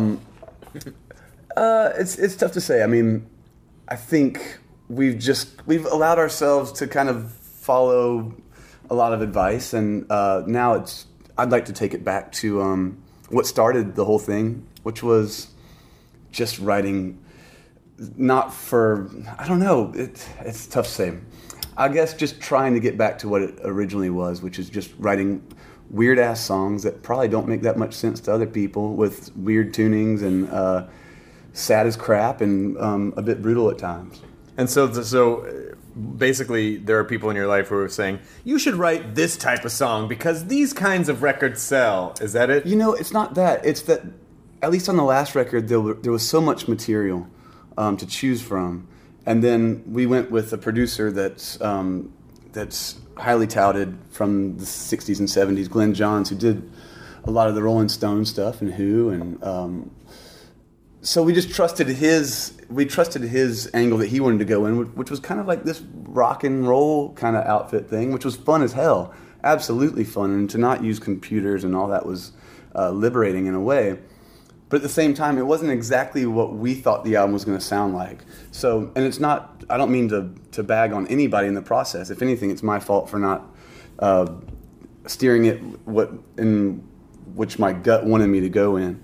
tough to say. I mean, I think we've allowed ourselves to kind of follow a lot of advice, and now I'd like to take it back to what started the whole thing, which was just writing, not for, I don't know, it's tough to say. I guess just trying to get back to what it originally was, which is just writing weird-ass songs that probably don't make that much sense to other people, with weird tunings and sad as crap and a bit brutal at times. And so basically, there are people in your life who are saying, you should write this type of song because these kinds of records sell. Is that it? It's not that. It's that, at least on the last record, there was so much material to choose from. And then we went with a producer that's highly touted from the 60s and 70s, Glenn Johns, who did a lot of the Rolling Stones stuff and Who, and so we just trusted his angle that he wanted to go in, which was kind of like this rock and roll kind of outfit thing, which was fun as hell, absolutely fun, and to not use computers and all that was liberating in a way. But at the same time, it wasn't exactly what we thought the album was going to sound like. So, and it's not, I don't mean to bag on anybody in the process. If anything, it's my fault for not steering it in which my gut wanted me to go in.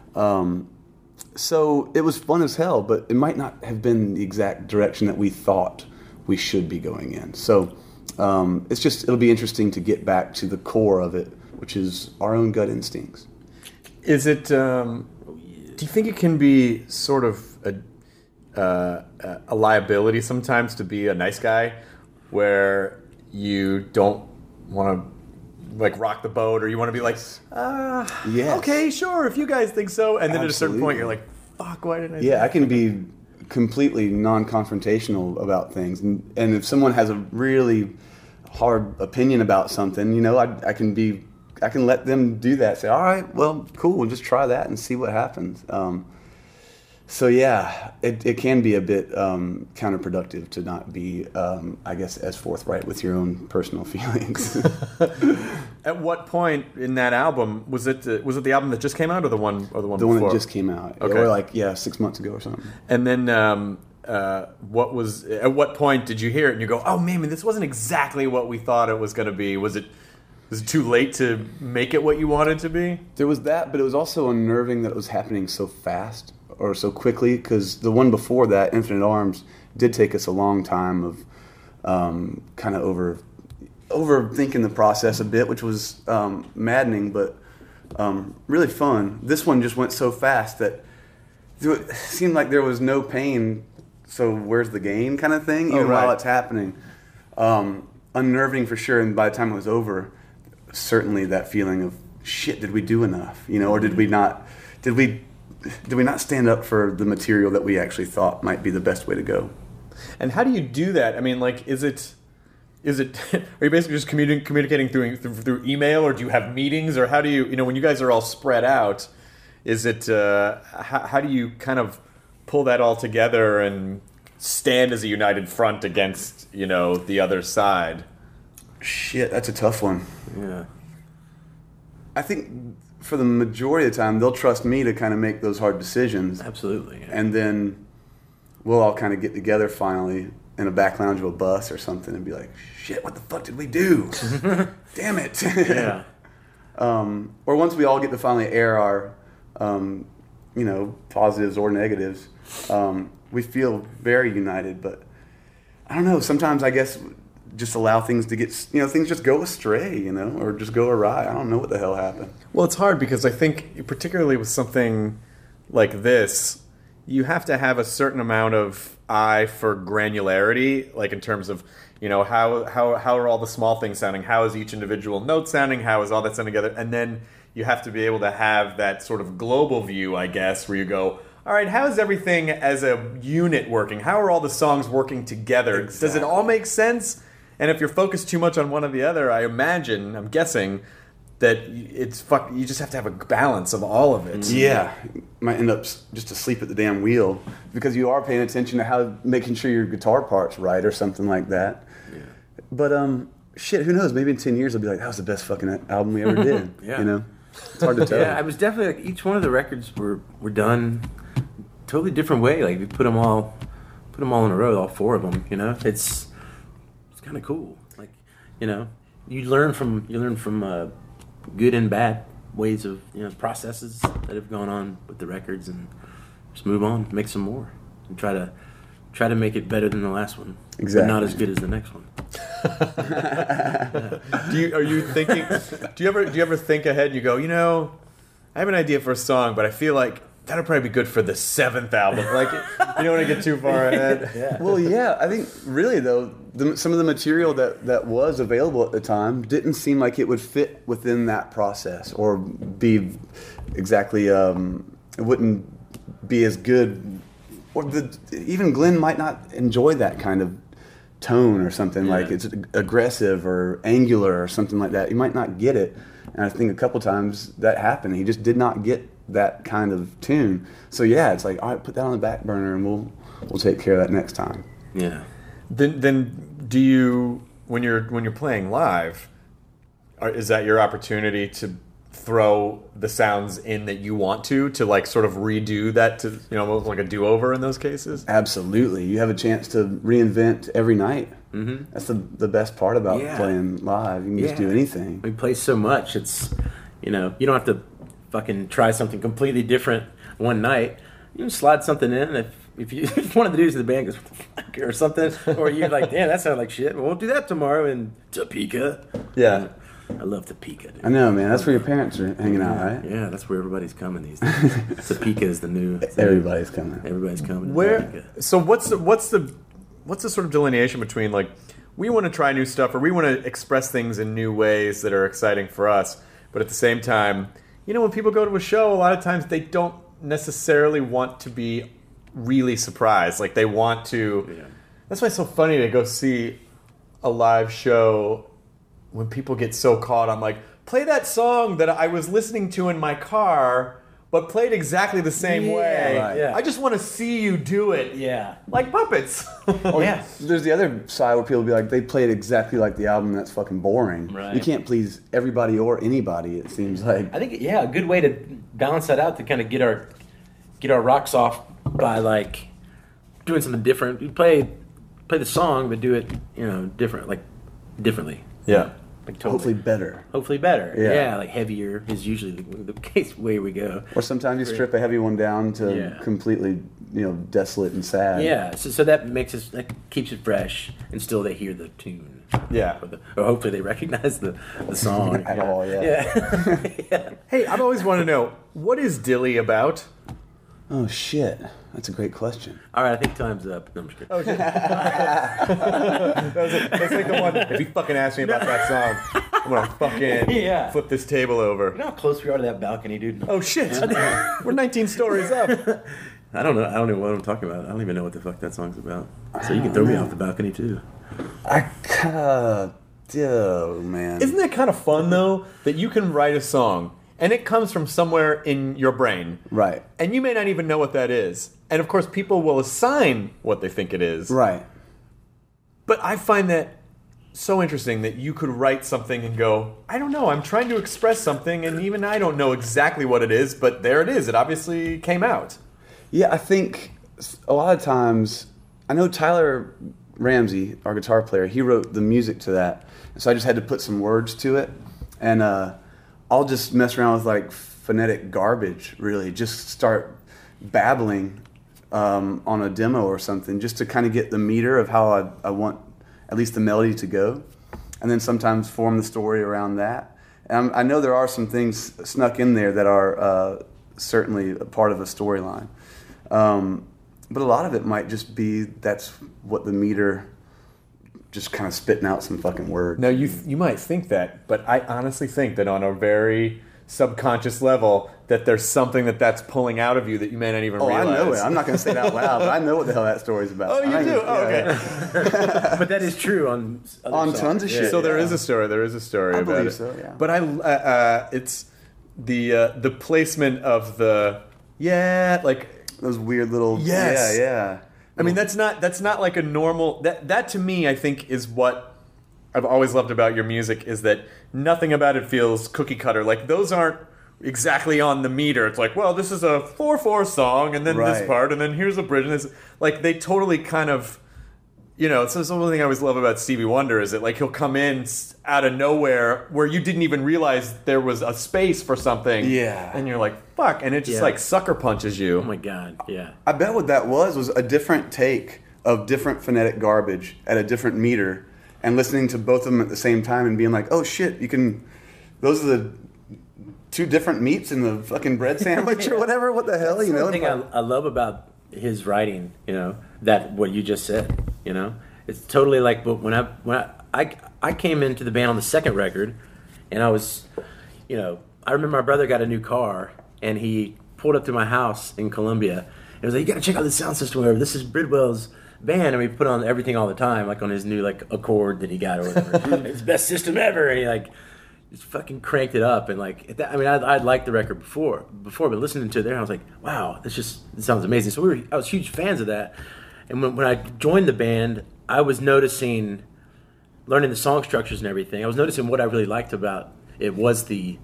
So it was fun as hell, but it might not have been the exact direction that we thought we should be going in. So it'll be interesting to get back to the core of it, which is our own gut instincts. Is it, do you think it can be sort of a liability sometimes to be a nice guy where you don't want to like rock the boat, or you want to be like, yes. Okay, sure, if you guys think so, and then at a certain point you're like, fuck, why didn't I do that? I can be completely non-confrontational about things, and if someone has a really hard opinion about something, I can let them do that. Say, all right, well, cool, we'll just try that and see what happens. So yeah, it can be a bit counterproductive to not be, I guess, as forthright with your own personal feelings. At what point in that album was it the album that just came out or the one before? The one that just came out, Okay. or like 6 months ago or something. And then at what point did you hear it and you go, oh man, this wasn't exactly what we thought it was going to be? Was it too late to make it what you wanted to be? There was that, but it was also unnerving that it was happening so fast or so quickly, because the one before that, Infinite Arms, did take us a long time of kind of overthinking the process a bit, which was maddening, but really fun. This one just went so fast that it seemed like there was no pain, so where's the gain kind of thing, even right. while it's happening. Unnerving for sure, and by the time it was over, certainly that feeling of, shit, did we do enough? Or did we not stand up for the material that we actually thought might be the best way to go? And how do you do that? I mean, like, is it are you basically just communicating through email, or do you have meetings, or how do you, when you guys are all spread out, is it how do you kind of pull that all together and stand as a united front against the other side? Shit, that's a tough one. Yeah. I think for the majority of the time, they'll trust me to kind of make those hard decisions. Absolutely. Yeah. And then we'll all kind of get together finally in a back lounge of a bus or something and be like, shit, what the fuck did we do? Damn it. Yeah. Or once we all get to finally air our, positives or negatives, we feel very united. But I don't know, sometimes I guess just allow things to get, things just go astray, or just go awry. I don't know what the hell happened. Well, it's hard because I think, particularly with something like this, you have to have a certain amount of eye for granularity, like in terms of, how are all the small things sounding? How is each individual note sounding? How is all that sounding together? And then you have to be able to have that sort of global view, I guess, where you go, all right, how is everything as a unit working? How are all the songs working together? Exactly. Does it all make sense? And if you're focused too much on one or the other, I'm guessing that you just have to have a balance of all of it. Yeah, you might end up just asleep at the damn wheel because you are paying attention to making sure your guitar part's right or something like that. Yeah. But shit, who knows? Maybe in 10 years I'll be like, that was the best fucking album we ever did. Yeah. It's hard to tell. Yeah, I was definitely like, each one of the records were done totally different way. Like we put them all in a row, all four of them. It's kind of cool. Like you learn from good and bad ways of processes that have gone on with the records, and just move on, make some more, and try to make it better than the last one. Exactly. But not as good as the next one. Do you ever think ahead and you go, I have an idea for a song, but I feel like that'll probably be good for the 7th album. Like, you don't want to get too far ahead. Yeah. Well, yeah, I think really though, some of the material that was available at the time didn't seem like it would fit within that process or be exactly. It wouldn't be as good, or even Glenn might not enjoy that kind of tone or something. Like it's aggressive or angular or something like that. You might not get it, and I think a couple times that happened. He just did not get that kind of tune. So yeah, it's like, all right, put that on the back burner and we'll take care of that next time. Yeah. Then do you, when you're playing live, is that your opportunity to throw the sounds in that you want to like sort of redo that to almost like a do-over in those cases? Absolutely. You have a chance to reinvent every night. Mm-hmm. That's the best part about playing live. You can just do anything. We play so much. It's you don't have to fucking try something completely different one night. You can slide something in if one of the dudes in the band goes fuck or something, or you're like, damn, that sounded like shit. Well, we'll do that tomorrow in Topeka. Yeah. I love Topeka, dude. I know, man. That's where your parents are hanging out, right? Yeah, that's where everybody's coming these days. Topeka is the new. Everybody's coming. Everybody's coming. Where? To Topeka. So what's the sort of delineation between like we want to try new stuff or we want to express things in new ways that are exciting for us, but at the same time, when people go to a show, a lot of times they don't necessarily want to be really surprised. Like they want to. Yeah. That's why it's so funny to go see a live show when people get so caught on like, play that song that I was listening to in my car, but played exactly the same way. Right. Yeah. I just want to see you do it Yeah. like puppets. Or Yeah. There's the other side where people be like, they played exactly like the album. That's fucking boring. Right. You can't please everybody or anybody. It seems like. I think a good way to balance that out to kind of get our rocks off by like doing something different. You play the song, but do it differently. Yeah. Like totally. Hopefully better. better. Yeah. Yeah, like heavier is usually the case way we go. Or sometimes you strip a heavy one down to Yeah. completely, desolate and sad. Yeah, so that keeps it fresh, and still they hear the tune. Yeah. Or hopefully they recognize the song. At all, yeah. Yeah. Hey, I've always wanted to know, what is Dilly about? Oh shit, that's a great question. All right, I think time's up. No, I'm just kidding. Oh, shit. That's like the one, if you fucking ask me about that song, I'm going to fucking Yeah. flip this table over. You know how close we are to that balcony, dude? Oh, shit. We're 19 stories up. I don't know. I don't know what I'm talking about. I don't even know what the fuck that song's about. So you can throw me off the balcony too. Oh man. Isn't that kind of fun, though, that you can write a song and it comes from somewhere in your brain, Right. and you may not even know what that is. And of course, people will assign what they think it is. Right. But I find that so interesting that you could write something and go, I don't know, I'm trying to express something, and even I don't know exactly what it is, but there it is. It obviously came out. Yeah, I think a lot of times, I know Tyler Ramsey, our guitar player, he wrote the music to that. So I just had to put some words to it. And I'll just mess around with like phonetic garbage, really. Just start babbling on a demo or something, just to kind of get the meter of how I want at least the melody to go. And then sometimes form the story around that. And I know there are some things snuck in there that are certainly a part of a storyline. But a lot of it might just be that's what the meter just kind of spitting out some fucking words. Now, you might think that, but I honestly think that on a very subconscious level, that there's something that's pulling out of you that you may not even realize. I know it. I'm not going to say it out loud, but I know what the hell that story's about. Oh, you do? Oh, okay. But that is true on other On songs. tons of shit. So there is a story. There is a story I about believe it. so, yeah. But it's the placement of the Those weird little... Yes. Yeah. I mean, that's not like a normal... That to me, I think, is what I've always loved about your music, is that nothing about it feels cookie cutter. Like, those aren't exactly on the meter. It's like, well, this is a 4/4 song, and then this Right. part, and then here's a bridge. And this, like, they totally kind of... it's the one thing I always love about Stevie Wonder is that, like, he'll come in out of nowhere where you didn't even realize there was a space for something. Yeah. And you're like, fuck. And it just, Yeah. like, sucker punches you. Oh my god, yeah. I bet what that was a different take of different phonetic garbage at a different meter, and listening to both of them at the same time and being like, oh shit, those are the two different meats in the fucking bread sandwich or whatever. What the hell, That's the thing I love about his writing, that what you just said, it's totally like when I came into the band on the second record, and I was, I remember my brother got a new car, and he pulled up to my house in Columbia, and he was like, you gotta check out this sound system, whatever. This is Bridwell's band, and we put on everything all the time, like on his new Accord that he got or whatever. It's the best system ever, and he just fucking cranked it up, and I'd liked the record before, but listening to it there, I was like, wow, it sounds amazing. So I was huge fans of that, and when I joined the band, I was learning the song structures and everything. I was noticing what I really liked about it was the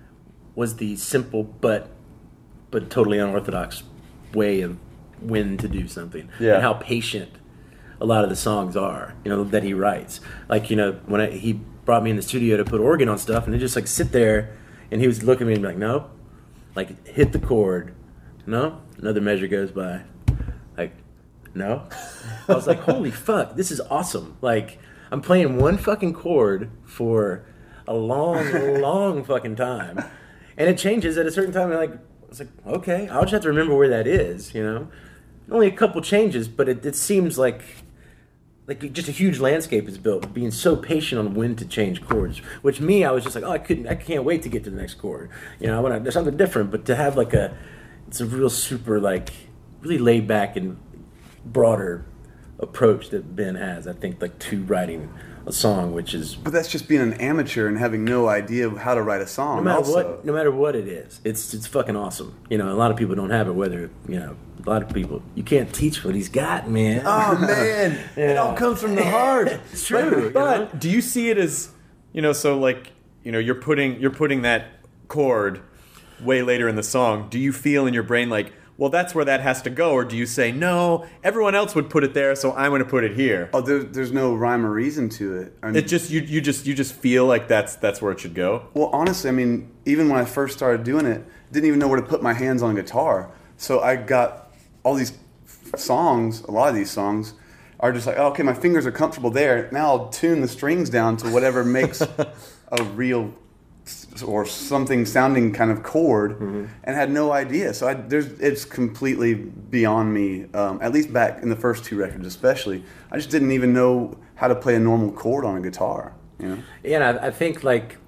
simple but totally unorthodox way of when to do something, and how patient a lot of the songs are, that he writes. Like, when he brought me in the studio to put organ on stuff, and they just like sit there, and he was looking at me and be like, no, like hit the chord, no, another measure goes by, like, no. I was like, holy fuck, this is awesome. Like, I'm playing one fucking chord for a long, long fucking time, and it changes at a certain time. And I was like, okay, I'll just have to remember where that is, Only a couple changes, but it seems like just a huge landscape is built, being so patient on when to change chords. Which I was just like, I can't wait to get to the next chord. I want to, there's something different, but to have it's a real super really laid back and broader approach that Ben has, I think, to writing a song, which is But that's just being an amateur and having no idea how to write a song. no matter what it is, it's fucking awesome. You know, a lot of people don't have it. Whether a lot of people, you can't teach what he's got, man. Oh man, it all comes from the heart. It's true. But do you see it as, so like, you're putting that chord way later in the song. Do you feel in your brain like, well, that's where that has to go, or do you say no? Everyone else would put it there, so I'm going to put it here. Oh, there's no rhyme or reason to it. I mean, It just you just feel like that's where it should go. well, honestly, I mean, even when I first started doing it, didn't even know where to put my hands on guitar. So I got all these songs. A lot of these songs are just like, oh, okay, my fingers are comfortable there. Now I'll tune the strings down to whatever makes a real or something sounding kind of chord, and had no idea. So it's completely beyond me. At least back in the first two records, especially, I just didn't even know how to play a normal chord on a guitar. Yeah, and I think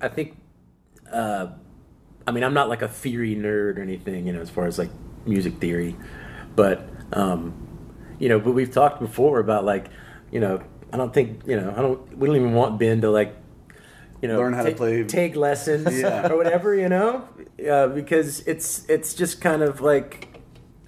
I mean, I'm not like a theory nerd or anything, as far as like music theory, but but we've talked before about like, I don't think, we don't even want Ben to like, Learn how to play, take lessons or whatever, because it's just kind of like,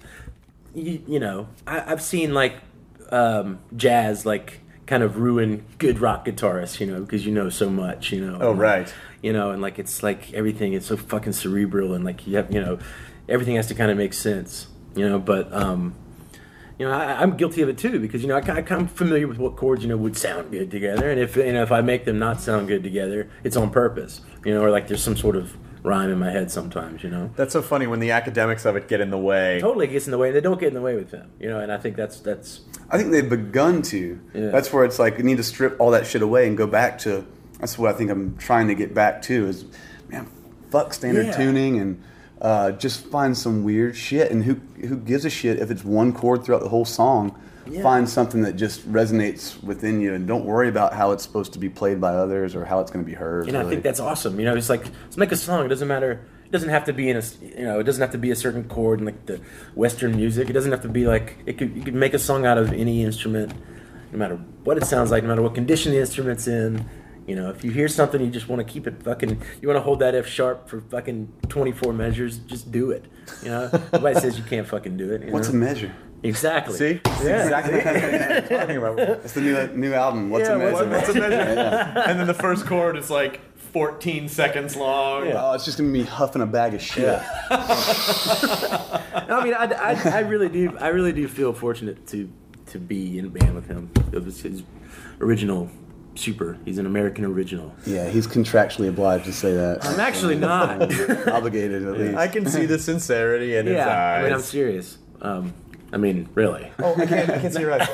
I've seen like jazz like kind of ruin good rock guitarists, because so much, Oh, right. And like it's like everything is so fucking cerebral, and like you have, everything has to kind of make sense, but I'm guilty of it too, because I'm familiar with what chords would sound good together, and if I make them not sound good together, it's on purpose, or like there's some sort of rhyme in my head sometimes, That's so funny when the academics of it get in the way. Totally gets in the way. They don't get in the way with them, and I think that's. I think they've begun to. Yeah. That's where it's like you need to strip all that shit away and go back to. That's what I think I'm trying to get back to is, man, fuck standard tuning and just find some weird shit. And who gives a shit if it's one chord throughout the whole song? Yeah. Find something that just resonates within you, and don't worry about how it's supposed to be played by others or how it's going to be heard. I think that's awesome. It's like, let's make a song. It doesn't matter. It doesn't have to be it doesn't have to be a certain chord in like the Western music. It doesn't have to be like, you could make a song out of any instrument, no matter what it sounds like, no matter what condition the instrument's in. If you hear something, you just want to keep it fucking, you want to hold that F sharp for fucking 24 measures, just do it. Nobody says you can't fucking do it. What's a measure? Exactly. See? Yeah. Exactly what I'm talking about. It's the new album. What's a measure? What's a measure? And then the first chord is like 14 seconds long. Yeah. Oh, it's just going to be huffing a bag of shit. Yeah. I mean, I really do feel fortunate to be in a band with him. It was his original super. He's an American original. Yeah, he's contractually obliged to say that. I'm actually not. Obligated, at least. I can see the sincerity in his eyes. I mean, I'm serious. I mean, really. Oh, I can't see your eyes.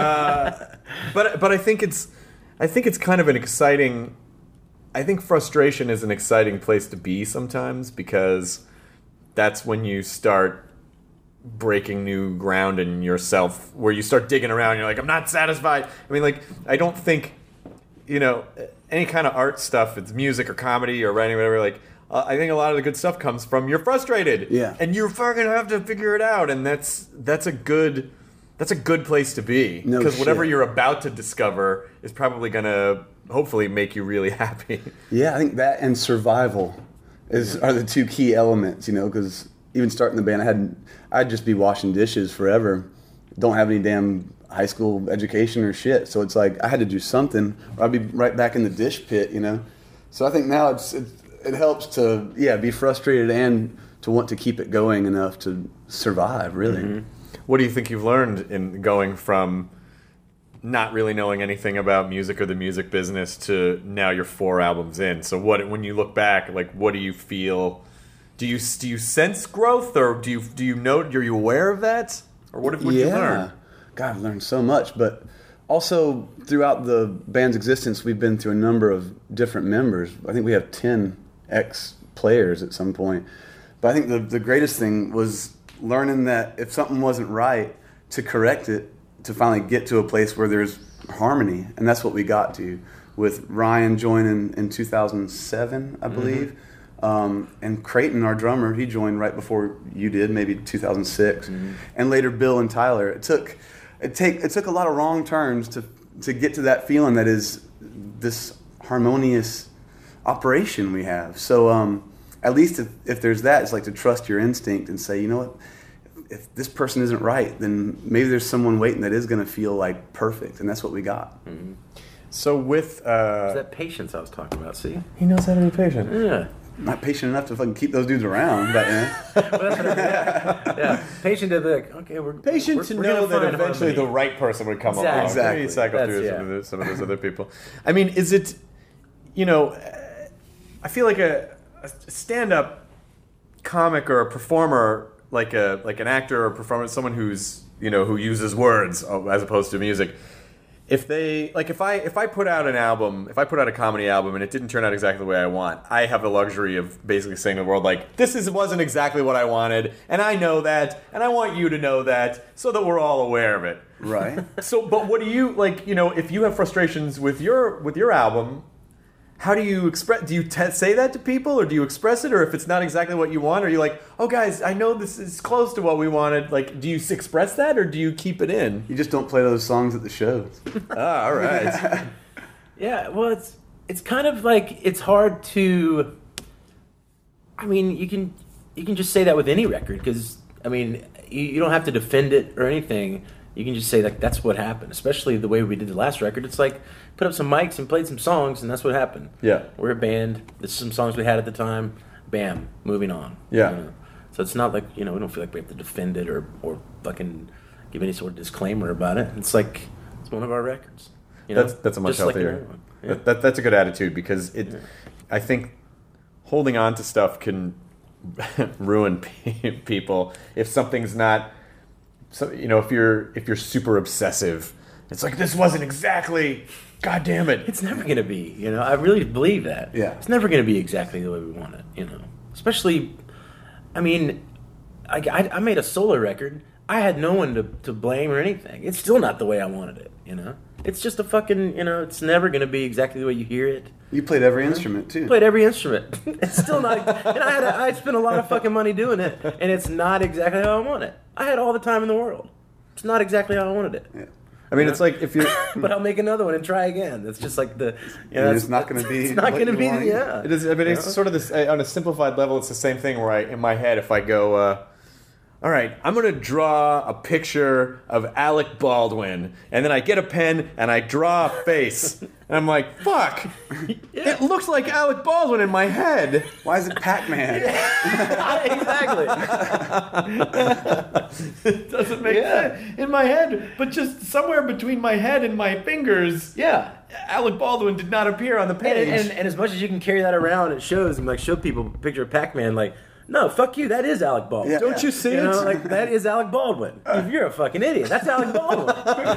But I think it's kind of an exciting. I think frustration is an exciting place to be sometimes, because that's when you start breaking new ground in yourself, where you start digging around. You're like, I'm not satisfied. I mean, like, I don't think, any kind of art stuff, it's music or comedy or writing or whatever, like, I think a lot of the good stuff comes from you're frustrated. Yeah. And you fucking have to figure it out, and that's a good place to be. No Because whatever shit. you're about to discover is probably gonna hopefully make you really happy. Yeah, I think that and survival are the two key elements, because even starting the band, I'd just be washing dishes forever. Don't have any damn high school education or shit. So it's like I had to do something, or I'd be right back in the dish pit, So I think now it helps to be frustrated and to want to keep it going enough to survive, really. Mm-hmm. What do you think you've learned in going from not really knowing anything about music or the music business to now you're 4 albums in? So when you look back, like, what do you feel? Do you sense growth, or do you know? Are you aware of that, or what you learn? God, I've learned so much, but also throughout the band's existence, we've been through a number of different members. I think we have 10 ex-players at some point. But I think the greatest thing was learning that if something wasn't right, to correct it, to finally get to a place where there's harmony. And that's what we got to with Ryan joining in 2007, I believe. And Creighton, our drummer, he joined right before you did, maybe 2006. And later Bill and Tyler. It took a lot of wrong turns to to get to that feeling that is this harmonious operation we have. So at least if there's that, it's like to trust your instinct and say, you know what, if this person isn't right, then maybe there's someone waiting that is going to feel like perfect, and that's what we got. Mm-hmm. So with It's that patience I was talking about. See, he knows how to be patient. yeah. Not patient enough to fucking keep those dudes around back then. Well, that's what I mean. Yeah, patient to be like, okay, we're Patient to we're know gonna that find eventually harmony. the right person would come along. Exactly. Maybe cycle That's- through yeah. some of those other people. I mean, is it, I feel like a stand-up comic or a performer, like an actor or a performer, someone who's, who uses words as opposed to music. If I put out an album, if I put out a comedy album and it didn't turn out exactly the way I want, I have the luxury of basically saying to the world, like, wasn't exactly what I wanted, and I know that, and I want you to know that, so that we're all aware of it. Right. So, but what do you, if you have frustrations with your album, how do you express? Do you say that to people, or do you express it, or if it's not exactly what you want, are you like, oh guys, I know this is close to what we wanted? Like, do you express that, or do you keep it in? You just don't play those songs at the shows. All right. Yeah, well, it's kind of like it's hard to. I mean, you can just say that with any record because you don't have to defend it or anything. You can just say like that's what happened. Especially the way we did the last record. It's like put up some mics and played some songs, and that's what happened. Yeah. We're a band. This is some songs we had at the time. Bam, moving on. Yeah. So it's not like we don't feel like we have to defend it or fucking give any sort of disclaimer about it. It's like it's one of our records. That's a much Just like healthier. another one. Yeah. That's a good attitude because I think holding on to stuff can ruin people if something's not. So if you're super obsessive, it's like this wasn't exactly. God damn it! It's never going to be. I really believe that. Yeah. It's never going to be exactly the way we want it. Especially, I made a solo record. I had no one to blame or anything. It's still not the way I wanted it. It's just a fucking. It's never going to be exactly the way you hear it. You played every instrument too. Played every instrument. It's still not. And I spent a lot of fucking money doing it, and it's not exactly how I want it. I had all the time in the world. It's not exactly how I wanted it. Yeah. I mean, it's like if you're. But I'll make another one and try again. It's just like the. It's not going to be. It's not what going to you be. want. Yeah. It is. I mean, it's sort of this on a simplified level. It's the same thing where in my head, if I go, all right, I'm going to draw a picture of Alec Baldwin, and then I get a pen and I draw a face, and I'm like, fuck, it looks like Alec Baldwin in my head. Why is it Pac-Man? Exactly. It doesn't make sense in my head, but just somewhere between my head and my fingers. Yeah. Alec Baldwin did not appear on the page. And as much as you can carry that around at shows and show people a picture of Pac-Man, no, fuck you, that is Alec Baldwin. Yeah. Don't you see it? That is Alec Baldwin. If you're a fucking idiot, that's Alec Baldwin.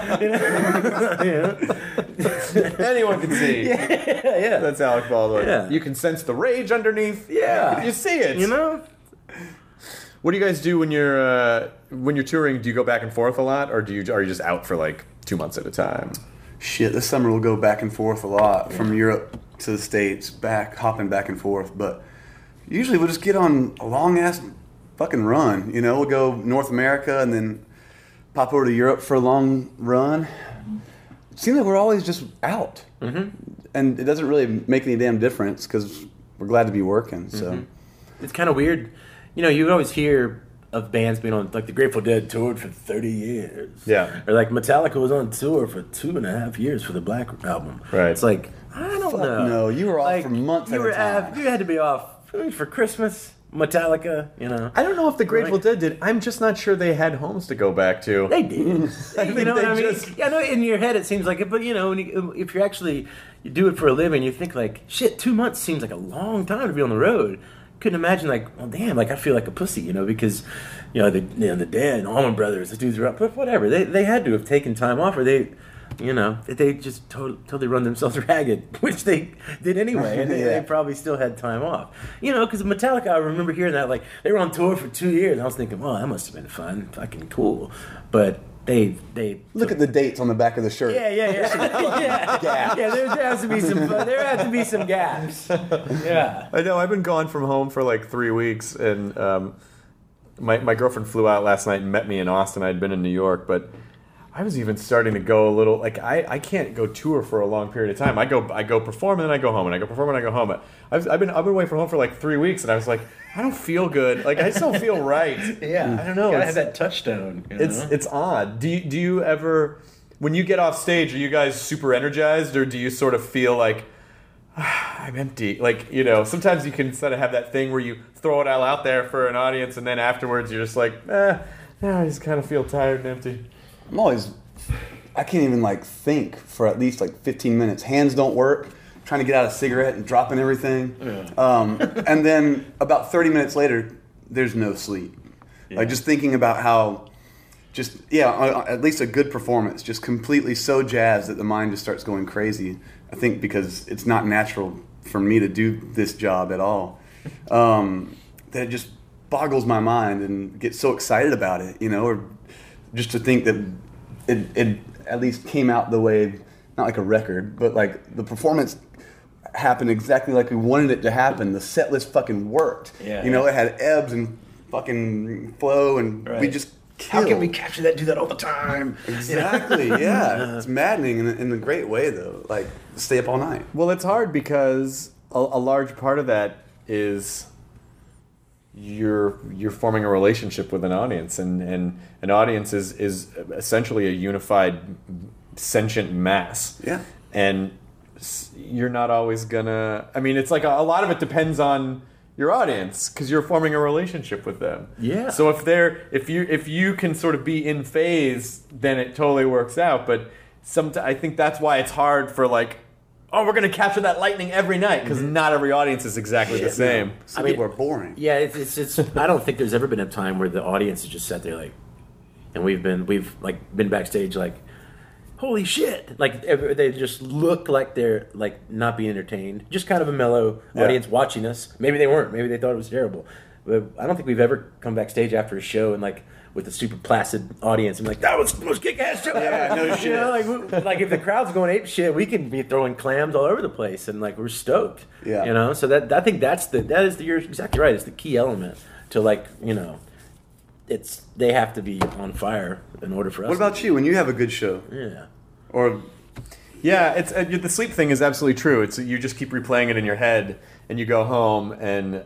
Anyone can see. Yeah. That's Alec Baldwin. Yeah. You can sense the rage underneath. Yeah. You see it. What do you guys do when you're touring? Do you go back and forth a lot, or are you just out for 2 months at a time? Shit, this summer we'll go back and forth a lot from Europe to the States, hopping back and forth. But usually we'll just get on a long ass fucking run. We'll go North America and then pop over to Europe for a long run. It seems like we're always just out, and it doesn't really make any damn difference because we're glad to be working. So It's kind of weird. You would always hear of bands being on, the Grateful Dead toured for 30 years. Yeah. Or Metallica was on tour for 2.5 years for the Black Album. Right. It's I don't Fuck know. no, you were off for months at a time. You had to be off for Christmas, Metallica, I don't know if the Grateful Dead did. I'm just not sure they had homes to go back to. They did. You know what I mean? just- Yeah, I know in your head it seems like it, but if you're actually, you do it for a living, you think shit, 2 months seems like a long time to be on the road. Couldn't imagine well, damn, I feel like a pussy, because, the Dead, Allman Brothers, the dudes are up, but whatever. They had to have taken time off, or they just totally run themselves ragged, which they did anyway, and they probably still had time off. Because Metallica, I remember hearing that, they were on tour for 2 years, and I was thinking, well, that must have been fun, fucking cool. But they Look at the dates on the back of the shirt. yeah. Yeah, there has to be some gaps. Yeah. I know. I've been gone from home for 3 weeks, and my girlfriend flew out last night and met me in Austin. I'd been in New York, but I was even starting to go a little like I can't go tour for a long period of time. I go perform and then I go home and I go perform and I go home. I've been away from home for like 3 weeks and I was like, I don't feel good. Like I just don't feel right. Yeah, I don't know. You gotta have that touchstone. You know? It's odd. Do you ever, when you get off stage, are you guys super energized or do you sort of feel like I'm empty? Like, you know, sometimes you can sort of have that thing where you throw it all out there for an audience and then afterwards you're just like, I just kind of feel tired and empty. I can't even like think for at least like 15 minutes. Hands don't work. Trying to get out a cigarette and dropping everything. Yeah. And then about 30 minutes later, there's no sleep. Yeah. Like just thinking about how at least a good performance, just completely so jazzed that the mind just starts going crazy. I think because it's not natural for me to do this job at all. That it just boggles my mind and get so excited about it, you know, or just to think that it at least came out the way, not like a record, but like the performance happened exactly like we wanted it to happen. The set list fucking worked. Yeah, you know, it had ebbs and fucking flow, and we just killed. How can we capture that? Do that all the time. Exactly. Yeah, it's maddening in a great way though. Like stay up all night. Well, it's hard because a large part of that is you're forming a relationship with an audience, and an audience is essentially a unified sentient mass. Yeah. And you're not always gonna, I mean, it's like a lot of it depends on your audience because you're forming a relationship with them. Yeah. So if you can sort of be in phase, then it totally works out. But I think that's why it's hard for like, oh, we're going to capture that lightning every night because not every audience is exactly the same. Some people are boring. Yeah, it's. I don't think there's ever been a time where the audience has just sat there like, and we've been backstage like, holy shit! Like they just look like they're like not being entertained. Just kind of a mellow audience watching us. Maybe they weren't. Maybe they thought it was terrible. But I don't think we've ever come backstage after a show and like with a super placid audience and like that was the most kick-ass show. Yeah, no shit. You know, like if the crowd's going ape shit, we can be throwing clams all over the place and like we're stoked. Yeah. You know, so I think you're exactly right. It's the key element to like, you know, they have to be on fire in order for us. What about you when you have a good show? Yeah. Or Yeah, it's the sleep thing is absolutely true. It's you just keep replaying it in your head, and you go home, and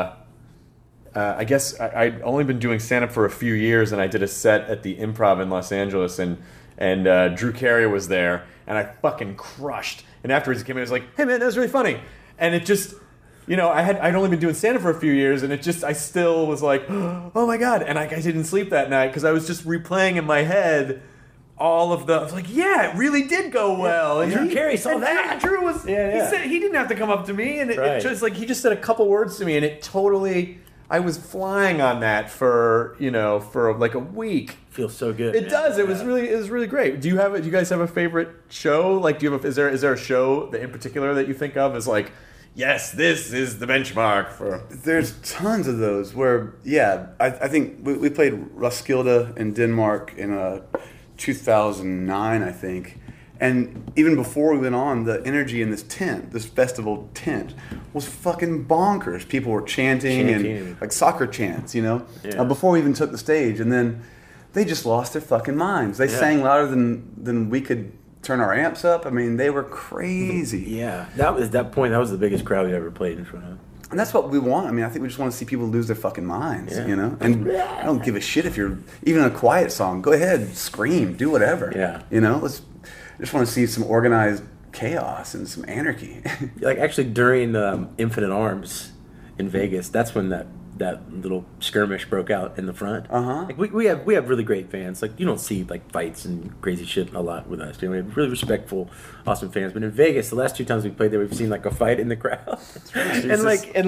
I guess I'd only been doing stand-up for a few years, and I did a set at the Improv in Los Angeles, and Drew Carey was there, and I fucking crushed. And afterwards he came in and was like, hey man, that was really funny. And it just, you know, I'd only been doing stand-up for a few years, and I still was like, oh my God. And I didn't sleep that night because I was just replaying in my head all of I was like, yeah, it really did go well. And Drew Carey saw that. Drew was, he said he didn't have to come up to me, and it just like, he just said a couple words to me, and it totally, I was flying on that for like a week. Feels so good. It does. It was really great. Do you guys have a favorite show? Like, is there a show that in particular that you think of as like, yes, this is the benchmark for? There's tons of those where, I think we played Roskilde in Denmark in 2009, I think. And even before we went on, the energy in this festival tent, was fucking bonkers. People were chanting and like soccer chants, you know, before we even took the stage. And then they just lost their fucking minds. They sang louder than we could turn our amps up. I mean, they were crazy. Yeah, that was the biggest crowd we ever played in front of. And that's what we want. I mean, I think we just want to see people lose their fucking minds, you know? And I don't give a shit if you're even in a quiet song. Go ahead, scream, do whatever. Yeah. You know, I just want to see some organized chaos and some anarchy. Like actually during Infinite Arms in Vegas, that's when that little skirmish broke out in the front. Like we have really great fans. Like you don't see like fights and crazy shit a lot with us. You know, we have really respectful, awesome fans. But in Vegas, the last 2 times we played there, we've seen like a fight in the crowd. and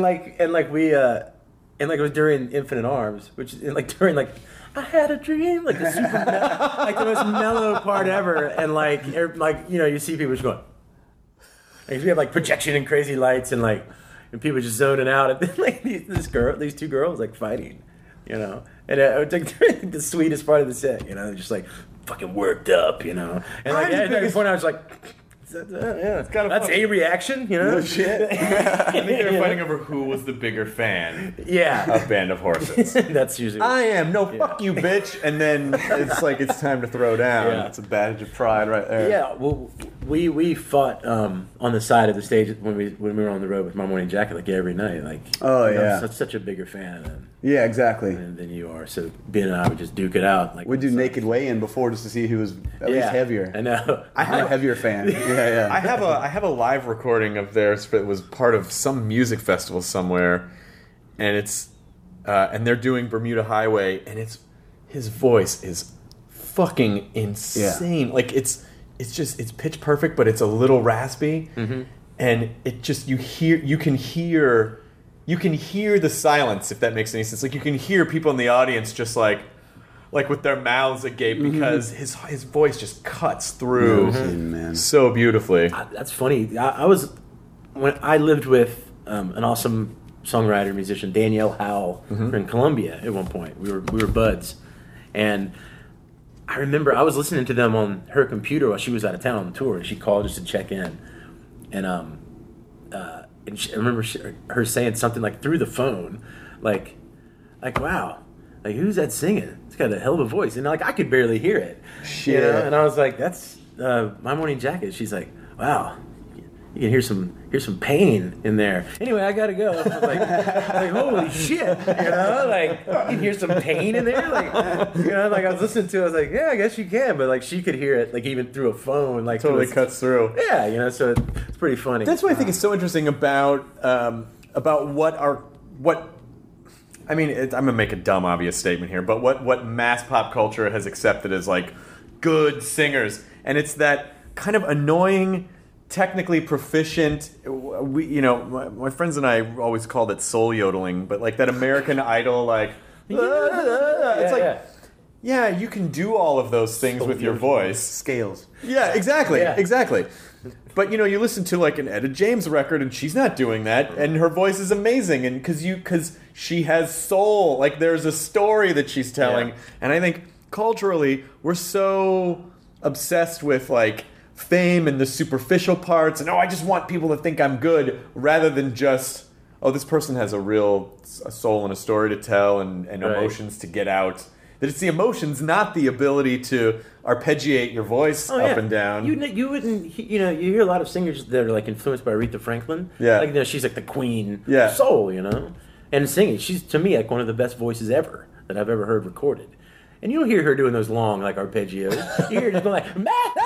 it was during Infinite Arms, which during like I had a dream, like the super like the most mellow part ever, and like you know you see people just going. Like, we have like projection and crazy lights and people just zoning out, and then like these 2 girls like fighting, you know, and it was like the sweetest part of the set, you know, just like fucking worked up, you know, and like at one point I was like, It's kind of that's funny. a reaction, you know. No shit. I think they're fighting over who was the bigger fan Yeah, of Band of Horses. that's usually. I am. No, fuck you, bitch. And then it's like it's time to throw down. Yeah. It's a badge of pride right there. Yeah, well, we fought on the side of the stage when we were on the road with My Morning Jacket like every night. Like, Oh, you know, yeah. such a bigger fan Yeah, exactly. than you are. So Ben and I would just duke it out. Like We'd do naked weigh-in before just to see who was at least heavier. I know. I'm a heavier fan. Yeah. I have a live recording of theirs that was part of some music festival somewhere, and it's and they're doing Bermuda Highway, and his voice is fucking insane. Like it's pitch perfect, but it's a little raspy, and it just you can hear the silence, if that makes any sense. Like you can hear people in the audience just like with their mouths agape because his voice just cuts through No kidding, man. so beautifully. That's funny. I was when I lived with an awesome songwriter musician, Danielle Howell, in Colombia at one point. We were buds, and I remember I was listening to them on her computer while she was out of town on the tour, and she called just to check in, and I remember her saying something like through the phone, like wow, like who's that singing? It's got a hell of a voice, and like I could barely hear it. Shit. You know? And I was like, that's My Morning Jacket. She's like, wow, you can hear some pain in there. Anyway, I gotta go. I was like holy shit, you know, like you can hear some pain in there, like you know, like I was listening to it, I was like, yeah, I guess you can, but like she could hear it, like even through a phone, like Totally through cuts through. Yeah, you know, so it's pretty funny. That's what I think is so interesting about what. I mean, I'm gonna make a dumb, obvious statement here, but what mass pop culture has accepted as like good singers, and it's that kind of annoying, technically proficient. My friends and I always called it soul yodeling, but like that American Idol, like it's like. Yeah, you can do all of those things with your voice. Scales. Yeah, exactly, Yeah. exactly. But you listen to like an Etta James record, and she's not doing that, and her voice is amazing, and because she has soul, like there's a story that she's telling, Yeah. and I think culturally we're so obsessed with like fame and the superficial parts, and I just want people to think I'm good, rather than just this person has a soul and a story to tell, and Right. emotions to get out. That it's the emotions, not the ability to arpeggiate your voice up and down. You wouldn't, you hear a lot of singers that are like influenced by Aretha Franklin. Yeah. Like, she's like the queen Yeah. of soul, and singing. She's, to me, like one of the best voices ever that I've ever heard recorded. And you don't hear her doing those long, like, arpeggios. You hear her just going like,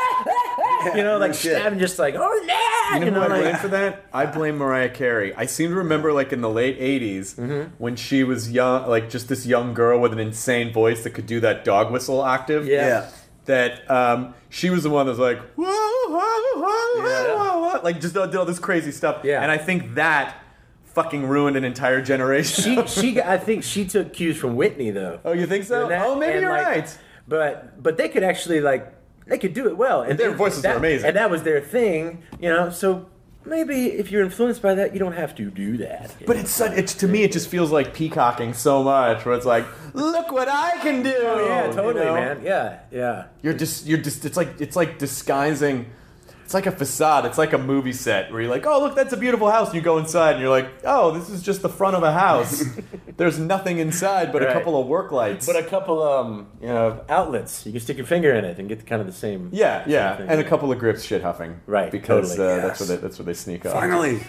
like stabbing, just like, oh, nah! You know who I like, blame for that? I blame Mariah Carey. I seem to remember, like, in the late 80s, when she was young, like, just this young girl with an insane voice that could do that dog whistle octave. Yeah. That she was the one that was like, whoa, whoa, whoa, whoa, whoa, like, just did all this crazy stuff. Yeah. And I think that fucking ruined an entire generation. I think she took cues from Whitney, though. Oh, you think so? Doing that, Oh, maybe and, you're like, right. But they could actually, like, they could do it well. And Their voices were amazing. And that was their thing, so maybe if you're influenced by that, you don't have to do that. But it's to me, it just feels like peacocking so much, where it's like, look what I can do. Oh, yeah, totally, you know? man. Yeah. You're just it's like disguising. It's like a facade. It's like a movie set where you're like, oh, look, that's a beautiful house. And you go inside and you're like, oh, this is just the front of a house. There's nothing inside but a Right. couple of work lights. But a couple, outlets. You can stick your finger in it and get kind of the same. yeah, thing, and a yeah. couple of grips shit huffing. Right, Because totally. that's where they sneak off. Finally.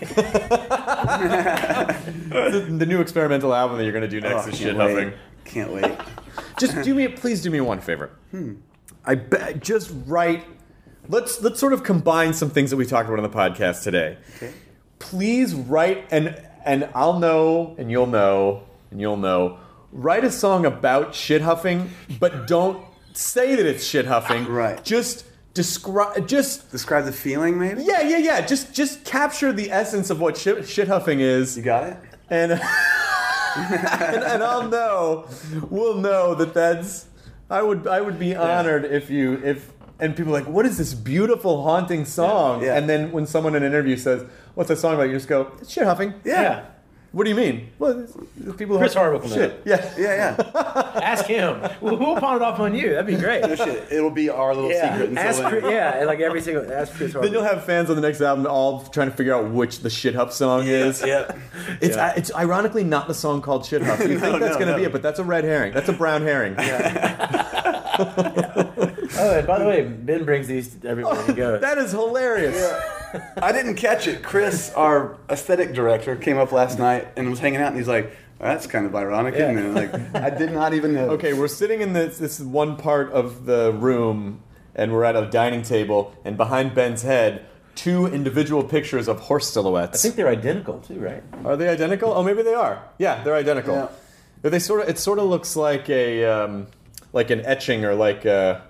The new experimental album that you're going to do next is shit huffing. Can't wait. Just please do me one favor. Just write. Let's sort of combine some things that we talked about on the podcast today. Okay. Please write and I'll know and you'll know and you'll know. Write a song about shit huffing, but don't say that it's shit huffing. Right. Just describe. Describe the feeling, maybe? Yeah. Just capture the essence of what shit huffing is. You got it? And and I'll know, we'll know that's. I would be honored if and people are like, what is this beautiful haunting song? Yeah. And then when someone in an interview says, what's that song about? You just go, it's shit huffing. Yeah. What do you mean? Well, the people who Chris have Hardwick will know. shit. Yeah. Yeah. Ask him. We'll pawn it off on you. That'd be great. No shit. It'll be our little secret. Until Ask then. Chris, like every single. Ask Chris Hardwick. Then you'll have fans on the next album all trying to figure out which the Shit Huff song is. Yeah. It's ironically not the song called Shit Huff. You think that's going to be it, but that's a red herring. That's a brown herring. Oh, and by the way, Ben brings these everywhere he goes. That is hilarious. I didn't catch it. Chris, our aesthetic director, came up last night and was hanging out, and he's like, well, "That's kind of ironic, isn't it?" Like, I did not even know. Okay, we're sitting in this one part of the room, and we're at a dining table, and behind Ben's head, 2 individual pictures of horse silhouettes. I think they're identical too, right? Are they identical? Oh, maybe they are. Yeah, they're identical. Yeah. But it sort of looks like an etching or like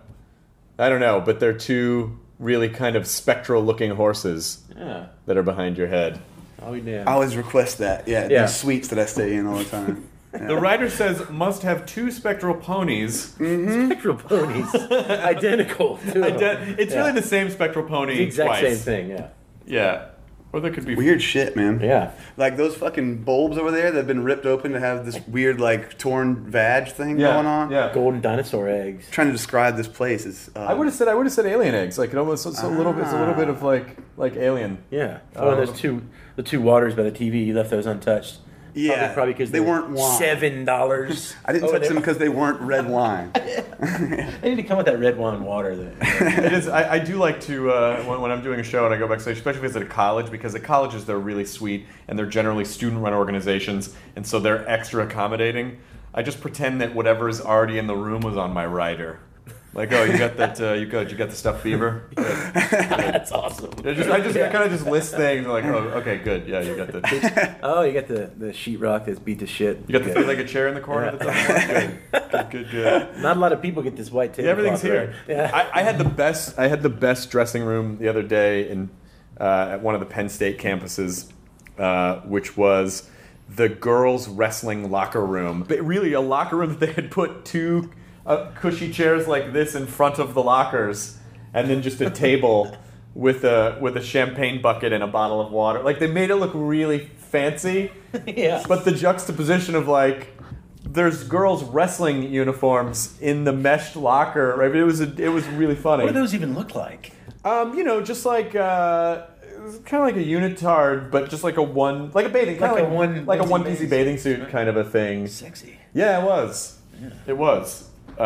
I don't know, but they're 2 really kind of spectral looking horses that are behind your head. Oh, yeah. I always request that. Yeah, Yeah. the suites that I stay in all the time. The writer says must have 2 spectral ponies. Spectral ponies, identical. To It's really the same spectral pony the exact twice. same thing. Yeah. Yeah. Or there could be Weird shit, man. Yeah. Like those fucking bulbs over there that have been ripped open to have this weird, like, torn vag thing going on. Yeah. Golden dinosaur eggs. Trying to describe this place is. I would have said alien eggs. Like it almost it's a little bit of like alien. Yeah. Oh, and those the 2 waters by the TV. You left those untouched. Yeah, Probably because they weren't wine. $7. I didn't touch them because they weren't red wine. They need to come with that red wine water. It is. I do like to when I'm doing a show and I go backstage, especially if it's at a college, because at colleges they're really sweet and they're generally student-run organizations, and so they're extra accommodating. I just pretend that whatever is already in the room was on my rider. Like, oh, you got that? You got the stuffed beaver? Good. That's awesome. I kind of just list things like, oh, okay, good, yeah, you got the. Oh, you got the sheetrock that's beat to shit. You got the three-legged chair in the corner. Yeah. That's good. Not a lot of people get this white table. Yeah, everything's here. Yeah. I had the best dressing room the other day in at one of the Penn State campuses, which was the girls' wrestling locker room. But really, a locker room that they had put 2 cushy chairs like this in front of the lockers, and then just a table with a champagne bucket and a bottle of water. Like, they made it look really fancy. Yeah. But the juxtaposition of like, there's girls' wrestling uniforms in the meshed locker. Right? It was really funny. What do those even look like? Just like kind of like a unitard, but just like a bathing, Like kind a of one- like a onesie one-piece bathing suit kind of a thing. Sexy. Yeah, it was. Yeah. It was.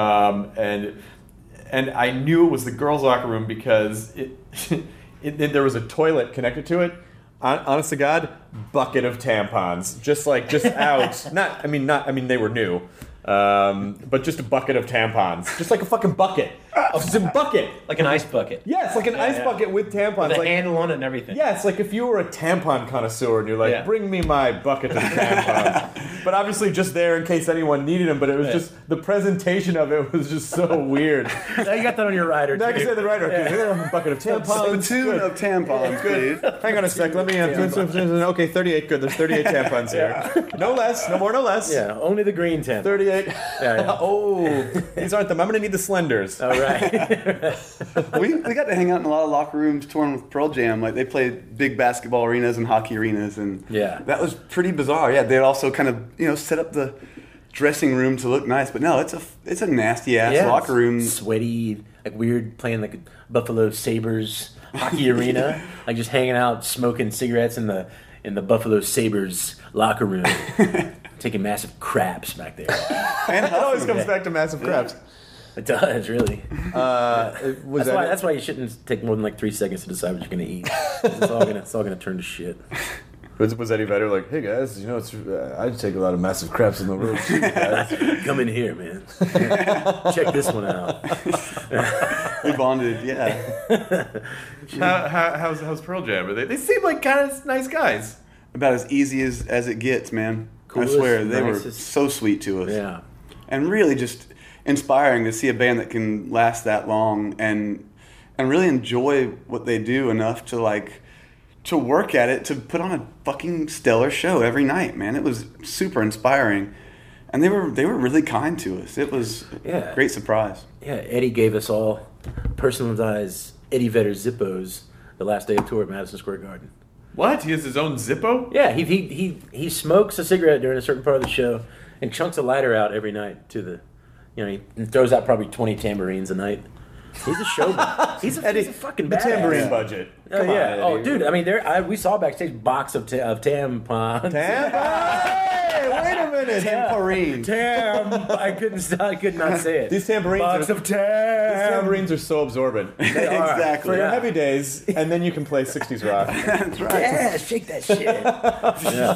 And I knew it was the girls' locker room because there was a toilet connected to it. Honest to God, bucket of tampons, just out. Not, they were new, but just a bucket of tampons, just like a fucking bucket. Just a bucket. Like an ice bucket. Yeah, it's like an ice bucket with tampons. With a like, handle on it and everything. yeah, it's like if you were a tampon connoisseur and you're like, Yeah. bring me my bucket of tampons. But obviously just there in case anyone needed them, but it was just, the presentation of it was just so weird. Now you got that on your rider. Now I can too. say the writer, a bucket of tampons. Platoon of tampons, please. Hang on a sec, let me, okay, 38, good, there's 38 tampons here. No less, no more, no less. Yeah, only the green tent. 38. Yeah. Oh, these aren't them. I'm going to need the Slenders. All right. we got to hang out in a lot of locker rooms touring with Pearl Jam. Like, they played big basketball arenas and hockey arenas, and Yeah. that was pretty bizarre. Yeah, they'd also kind of set up the dressing room to look nice, but no, it's a nasty ass locker room. Sweaty, like weird, playing like Buffalo Sabres hockey arena, like just hanging out, smoking cigarettes in the Buffalo Sabres locker room, taking massive craps back there. And It always comes back to massive craps. It does, really. Was That's why you shouldn't take more than like 3 seconds to decide what you're going to eat. It's all gonna turn to shit. Was Eddie Vedder like, hey guys, it's I take a lot of massive craps in the room too, guys. Come in here, man. Check this one out. we bonded, yeah. How's Pearl Jam? They seem like kind of nice guys. About as easy as it gets, man. Coolest, I swear, they were nicest. so sweet to us. Yeah. And really just inspiring to see a band that can last that long and really enjoy what they do enough to work at it, to put on a fucking stellar show every night, man. It was super inspiring. And they were really kind to us. It was a great surprise. Yeah, Eddie gave us all personalized Eddie Vedder Zippos the last day of tour at Madison Square Garden. What? He has his own Zippo? Yeah, he smokes a cigarette during a certain part of the show and chunks a lighter out every night to the, he throws out probably 20 tambourines a night. He's a showman. He's a fucking The badass. tambourine budget. Oh Come on, yeah. Eddie. Oh dude, I mean, we saw backstage box of tampons. Hey, wait a minute. Tambourine. I could not say it. These tambourines box are, of tam. These tambourines are so absorbent. They are. Exactly. For your Yeah. heavy days, and then you can play 60s rock. That's right. Yeah, shake that shit. Yeah.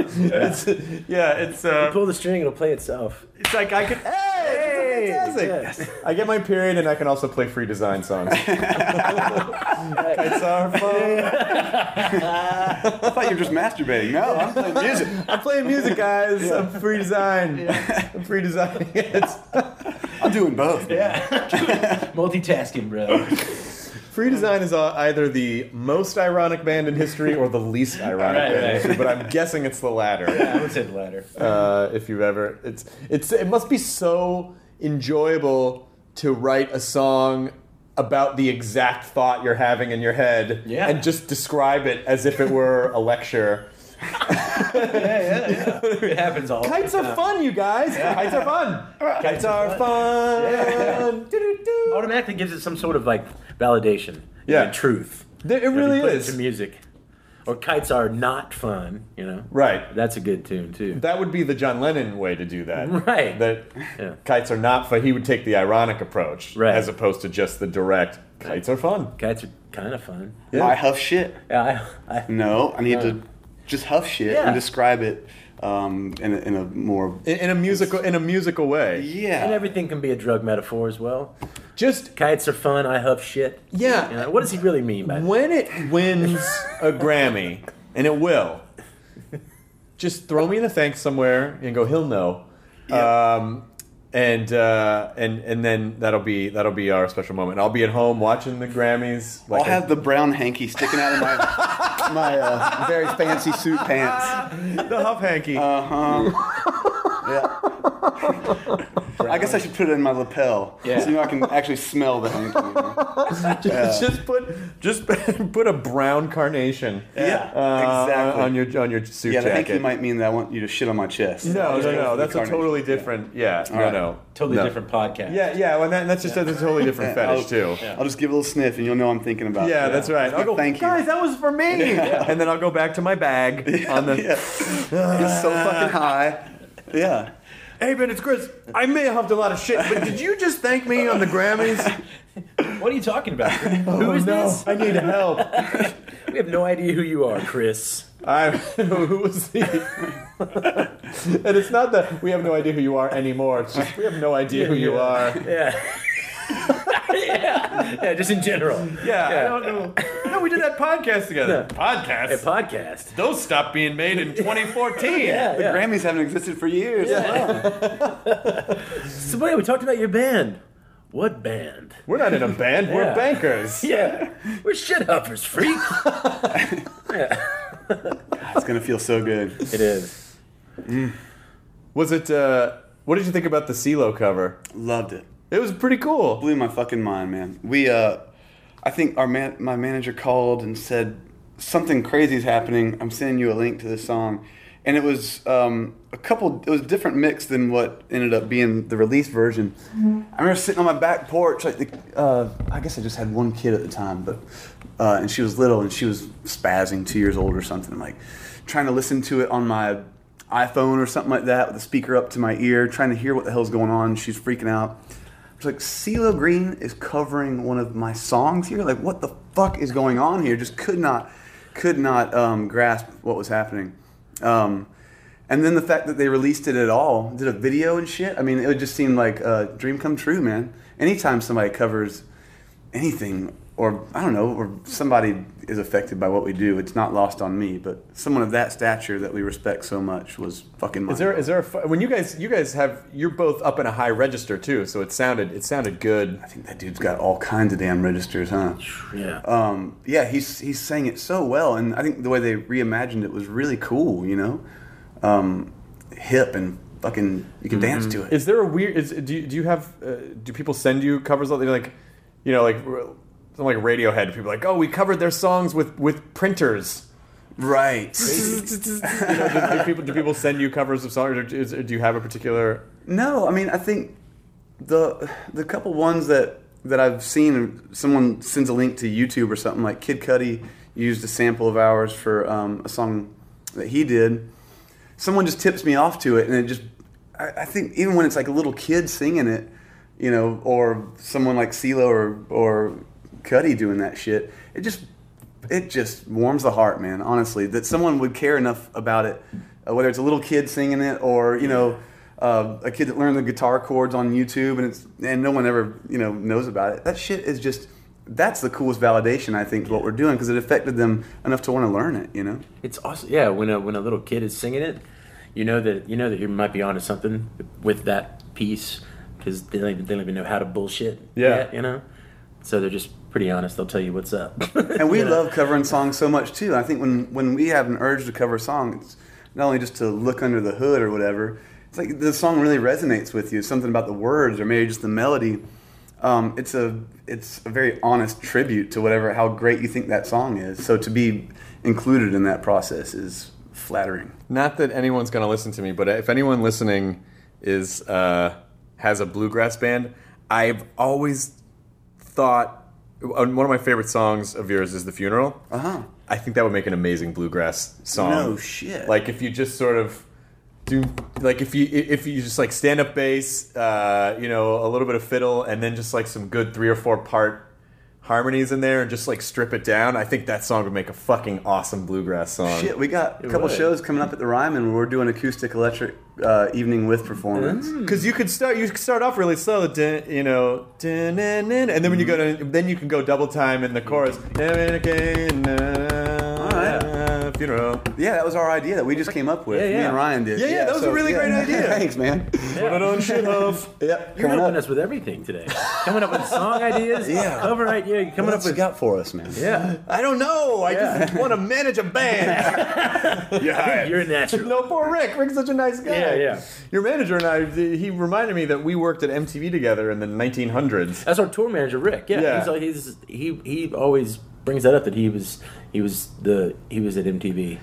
It's Pull the string, it'll play itself. it's like I could. Hey, fantastic! Yes. I get my period, and I can also play free design songs. Kites are fun. I thought you were just masturbating. No, I'm playing music. I'm playing music, guys. I'm free design. I'm free designing it. I'm doing both. Multitasking, bro. Free Design is either the most ironic band in history or the least ironic Right, band in right. history, but I'm guessing it's the latter. I would say the latter. If you've ever, it must be so enjoyable to write a song about the exact thought you're having in your head Yeah. and just describe it as if it were a lecture. Yeah. It happens all Kites the are time. fun, you guys. Kites are fun. Kites are fun. Doo-doo-doo. Automatically gives it some sort of like validation. Yeah. And truth. It really If you put is. it to music. Or kites are not fun, Right. That's a good tune too. That would be the John Lennon way to do that. Right. That Yeah. kites are not fun. He would take the ironic approach Right. as opposed to just the direct, kites are fun. Kites are kind of fun. Yeah. I huff shit. Yeah, No, I need to just huff shit Yeah. and describe it in a more In a musical way. yeah. and everything can be a drug metaphor as well. Just Kites are fun, I huff shit. Yeah. What does he really mean by that? when it wins a Grammy, and it will, just throw me in a thanks somewhere and go, he'll know. And then that'll be our special moment. I'll be at home watching the Grammys. I'll have the brown hanky sticking out of my very fancy suit pants. the huff hanky. Yeah. I guess I should put it in my lapel, so I can actually smell the hanky. Just put a brown carnation. Exactly. On your suit Yeah, the jacket. hanky might mean that I want you to shit on my chest. No. That's a Carnation. totally different. Yeah. All right. No. Totally No. different podcast. Yeah. Well, that's just a totally different fetish too. I'll just give a little sniff, and you'll know I'm thinking about. Yeah, it. that's right. I'll go, Thank you. guys, that was for me. And then I'll go back to my bag on the. Yeah. It's so fucking high. Yeah. Hey, Ben, it's Chris. I may have huffed a lot of shit, but did you just thank me on the Grammys? What are you talking about? Who is this? I need help. We have no idea who you are, Chris. Who was the? And it's not that we have no idea who you are anymore. It's just we have no idea who you are. Yeah. yeah, just in general. Yeah, I don't know. No, we did that podcast together. A Podcast. podcast. Those stopped being made in 2014. The Grammys haven't existed for years. So wait, we talked about your band. What band? We're not in a band. We're Yeah. bankers. Yeah, we're shit huffers, freak. It's gonna feel so good. It is. Was it? What did you think about the CeeLo cover? Loved it. It was pretty cool. Blew my fucking mind, man. I think my manager called and said something crazy is happening. I'm sending you a link to this song, and it was it was a different mix than what ended up being the release version. I remember sitting on my back porch, I guess I just had one kid at the time, but and she was little and she was spazzing, 2 years old or something. Like trying to listen to it on my iPhone or something like that with the speaker up to my ear, trying to hear what the hell's going on. She's freaking out. It's like CeeLo Green is covering one of my songs here. Like, what the fuck is going on here? Just could not grasp what was happening. And then the fact that they released it at all, did a video and shit. I mean, it would just seem like a dream come true, man. Anytime somebody covers anything, or I don't know, or somebody is affected by what we do, it's not lost on me. But someone of that stature that we respect so much was fucking mind. Is there when you guys have, you're both up in a high register too, so it sounded good. I think that dude's got all kinds of damn registers, huh? Yeah. Yeah, he's saying it so well, and I think the way they reimagined it was really cool. Hip and fucking you can dance to it. Is there a weird? Do you have? Do people send you covers like Radiohead? People are like, oh, we covered their songs with printers. Right. Do people send you covers of songs, or do you have a particular? No, I mean, I think the couple ones that I've seen, someone sends a link to YouTube or something, like Kid Cudi used a sample of ours for a song that he did. Someone just tips me off to it, and it just, I think even when it's like a little kid singing it, you know, or someone like CeeLo or Cudi doing that shit, it just warms the heart, man, honestly, that someone would care enough about it, whether it's a little kid singing it or, you know, a kid that learned the guitar chords on YouTube and no one ever, you know, knows about it. That shit is just, that's the coolest validation, I think, to what we're doing, because it affected them enough to want to learn it, you know? It's awesome. Yeah, when a little kid is singing it, you know that you might be onto something with that piece, because they don't even know how to bullshit yet, you know? So they're just pretty honest. They'll tell you what's up. And we love covering songs so much, too. I think when we have an urge to cover a song, it's not only just to look under the hood or whatever. It's like the song really resonates with you. Something about the words or maybe just the melody. It's a very honest tribute to how great you think that song is. So to be included in that process is flattering. Not that anyone's going to listen to me, but if anyone listening has a bluegrass band, I've always thought one of my favorite songs of yours is "The Funeral." Uh-huh. I think that would make an amazing bluegrass song. No shit. Like if you just sort of do, like if you just like stand up bass, you know, a little bit of fiddle, and then just like some good 3 or 4 part harmonies in there, and just like strip it down. I think that song would make a fucking awesome bluegrass song. Shit, we got a couple shows coming up at the Ryman where we're doing acoustic electric evening with performance. Because you could start off really slow, you know, and then when you go to, then you can go double time in the chorus. Funeral. Yeah, that was our idea that we just came up with. Yeah, yeah. Me and Ryan did. Yeah, that was a really great idea. Thanks, man. Put it on Shithuff. Yep. You're helping us with everything today. Coming up with song ideas, cover idea. You're coming up What you with got for us, man? yeah. I don't know. I just want to manage a band. Yeah, You're natural. No, poor Rick. Rick's such a nice guy. Yeah, yeah. Your manager and I, he reminded me that we worked at MTV together in the 1900s. That's our tour manager, Rick. Yeah, Yeah. He always brings that up that he was at MTV.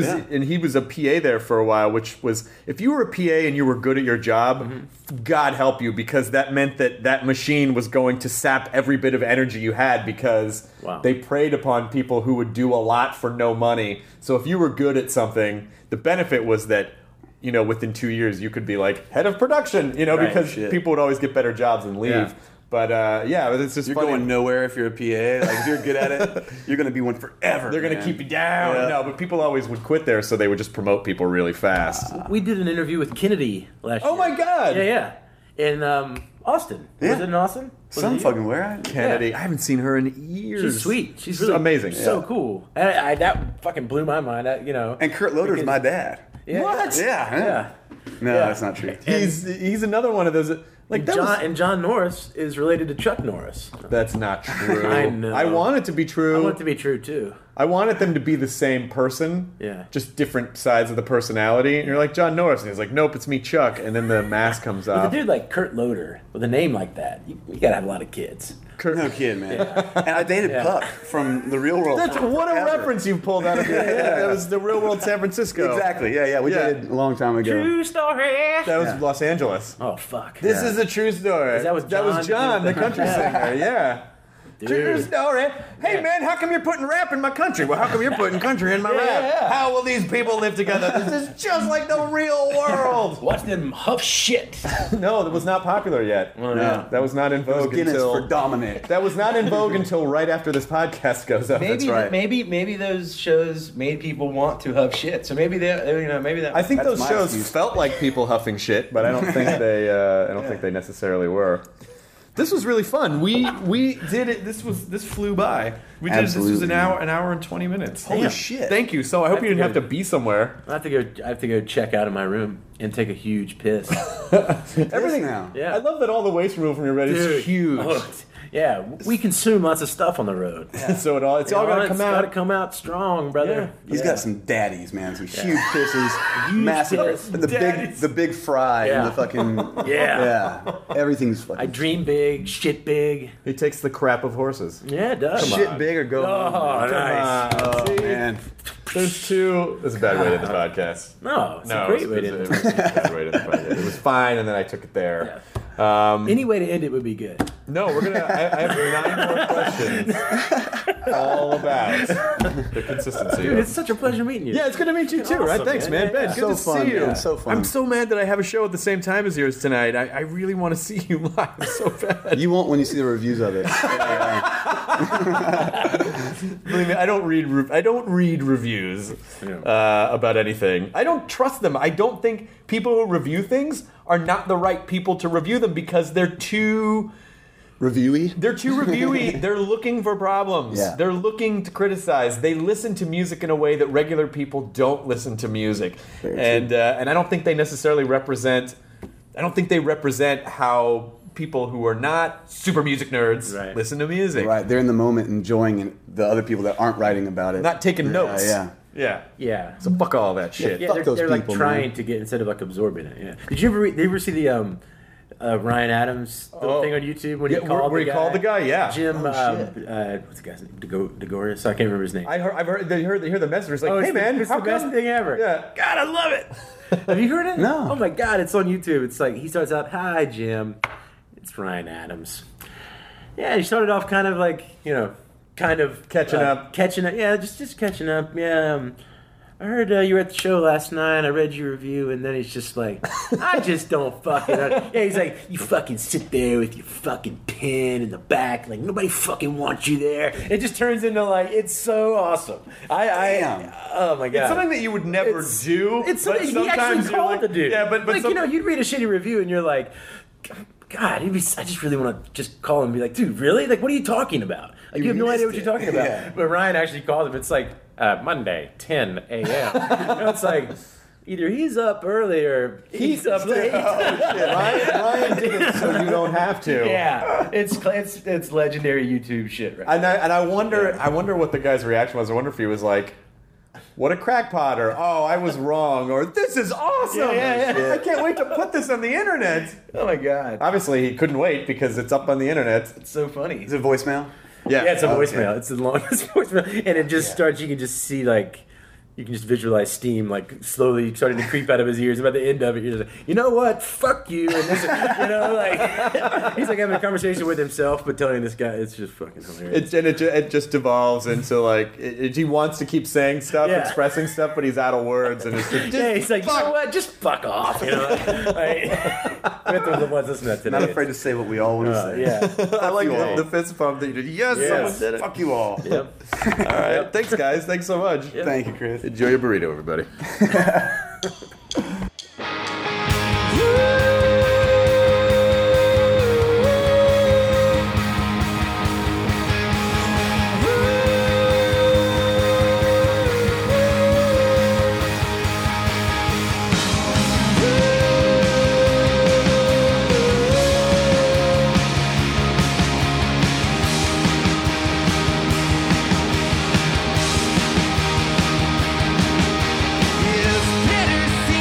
He was a PA there for a while, which was, if you were a PA and you were good at your job, God help you, because that meant that machine was going to sap every bit of energy you had, because they preyed upon people who would do a lot for no money. So if you were good at something, the benefit was that, you know, within 2 years you could be like head of production, you know, because people would always get better jobs and leave. Yeah. But it's just You're funny. going nowhere if you're a PA. Like, if you're good at it, you're going to be one forever. They're going to man. keep you down. Yeah. No, but people always would quit there, so they would just promote people really fast. We did an interview with Kennedy last year. Oh my God! Yeah. In Austin. Yeah. Was it in Austin? Was Some it you? fucking where? Kennedy. I haven't seen her in years. She's sweet. She's really amazing. So cool. And that fucking blew my mind. You know. And Kurt Loder's my dad. Yeah. What? Yeah. No, Yeah. that's not true. He's another one of those. Like that was, And John Norris is related to Chuck Norris. that's not true. I know. I want it to be true. I want it to be true too. I wanted them to be the same person. Yeah. Just different sides of the personality. And you're like, John Norris. And he's like, nope, it's me, Chuck. And then the mask comes With off. a dude like Kurt Loder with a name like that, you gotta have a lot of kids. No kid, man. And I dated Puck from the Real World. That's what a forever. reference you pulled out of your head. That was the Real World San Francisco. Exactly. Yeah. We Yeah. dated a long time ago. True story. That was Los Angeles. Oh fuck. This is a true story. That was John, the country singer. Yeah. Dude. True story. Hey man, how come you're putting rap in my country? Well, how come you're putting country in my rap? How will these people live together? This is just like the real world. Watch them huff shit. No, that was not popular yet. No. That was not in vogue Guinness until for Dominic. that was not in vogue until right after this podcast goes up. Maybe, That's right. maybe those shows made people want to huff shit. So maybe maybe that. I think That's those my shows excuse. felt like people huffing shit, but I don't think they. I don't think they necessarily were. This was really fun. We did it. This flew by. We did this was Absolutely. an hour and 20 minutes. Holy shit. Thank you. So I hope you didn't have to be somewhere. I have to go check out of my room and take a huge piss. Everything now. Yeah. I love that all the waste removal from your bed is Dude. huge. Oh, yeah, we consume lots of stuff on the road. So it's all got to come It's got to out. come out strong, brother. He's got some daddies, man. Some huge pisses, massive. piss. The big fry and Yeah. the fucking Yeah. Everything's fucking I dream big, shit big. He takes the crap of horses. Yeah, it does. shit big or go. Oh, home, man. nice. Oh man, There's two. That's a bad way to end the podcast. No, it's No, a great way to end it it. was a bad way to end the podcast. It was fine, and then I took it there. Any way to end it would be good. No, we're gonna. I have 9 more questions, all about the consistency. Dude, it's such a pleasure meeting you. Yeah, it's good to meet you too, right? Awesome, Thanks, man. man. Ben, Yeah. good So to fun, see you. yeah, so fun. I'm so mad that I have a show at the same time as yours tonight. I really want to see you live so bad. You won't when you see the reviews of it. Believe me, I don't read reviews about anything. I don't trust them. I don't think people who review things are not the right people to review them because they're too Reviewy? They're too reviewy. They're looking for problems. Yeah. They're looking to criticize. They listen to music in a way that regular people don't listen to music. And I don't think they necessarily represent. I don't think they represent how people who are not super music nerds listen to music. Right, they're in the moment enjoying it, the other people that aren't writing about it. Not taking notes. Yeah. Yeah. So fuck all that shit. Yeah, fuck those they're like people, trying man. to get instead of like absorbing it. Yeah. Did you ever see the Ryan Adams thing on YouTube when he called where the he guy? called the guy? Yeah. Jim. What's the guy's name? Degorius. I can't remember his name. I've heard. They hear the message. It's like, Oh, hey it's man, it's how the best come? thing ever. Yeah. God, I love it. Have you heard it? No. Oh my God, it's on YouTube. It's like he starts out, "Hi Jim, it's Ryan Adams." Yeah, he started off kind of like Catching up. Yeah, just catching up. Yeah. I heard you were at the show last night. I read your review, and then he's just like, I just don't fucking. Yeah, he's like, you fucking sit there with your fucking pen in the back, like nobody fucking wants you there. It just turns into like, it's so awesome. Damn. Oh my God, It's something that you would never do. It's but something he actually sometimes you're called like, the dude. Yeah, but like you'd read a shitty review, and you're like, God, I just really want to just call him and be like, dude, really? Like, what are you talking about? Like, you have no idea what you're talking about. Yeah. But Ryan actually called him. It's like Monday, 10 a.m. It's like either he's up early or he's up late. Ryan did it so you don't have to. Yeah, it's legendary YouTube shit, right? And I wonder what the guy's reaction was. I wonder if he was like, "What a crackpot," or "Oh, I was wrong," or "This is awesome." Yeah. I can't wait to put this on the internet. Oh my God, Obviously, he couldn't wait because it's up on the internet. it's so funny. Is it voicemail? Yeah, Yeah, it's a voicemail. It's the longest voicemail, and it just starts. You can just see like. You can just visualize steam like slowly starting to creep out of his ears. About the end of it, you're just like, you know what? Fuck you. And this, like he's like having a conversation with himself, but telling this guy, it's just fucking hilarious. It just devolves into like he wants to keep saying stuff, Yeah. expressing stuff, but he's out of words, and it's just Yeah, he's like, you know what? Just fuck off. You know, like, we have to listen to that today. Not afraid to say what we all want to say. Yeah. I like you all. the fist pump that you did. Yes, someone did it. Fuck you all. Yep. All right, thanks guys. Thanks so much. Thank you, Chris. Enjoy your burrito, everybody. It's better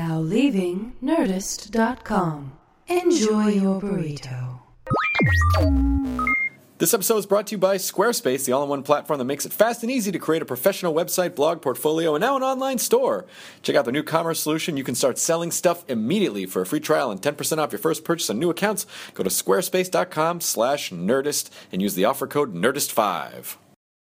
Now leaving Nerdist.com. Enjoy your burrito. This episode is brought to you by Squarespace, the all-in-one platform that makes it fast and easy to create a professional website, blog, portfolio, and now an online store. Check out their new commerce solution. You can start selling stuff immediately. For a free trial and 10% off your first purchase on new accounts, go to squarespace.com/Nerdist and use the offer code Nerdist5.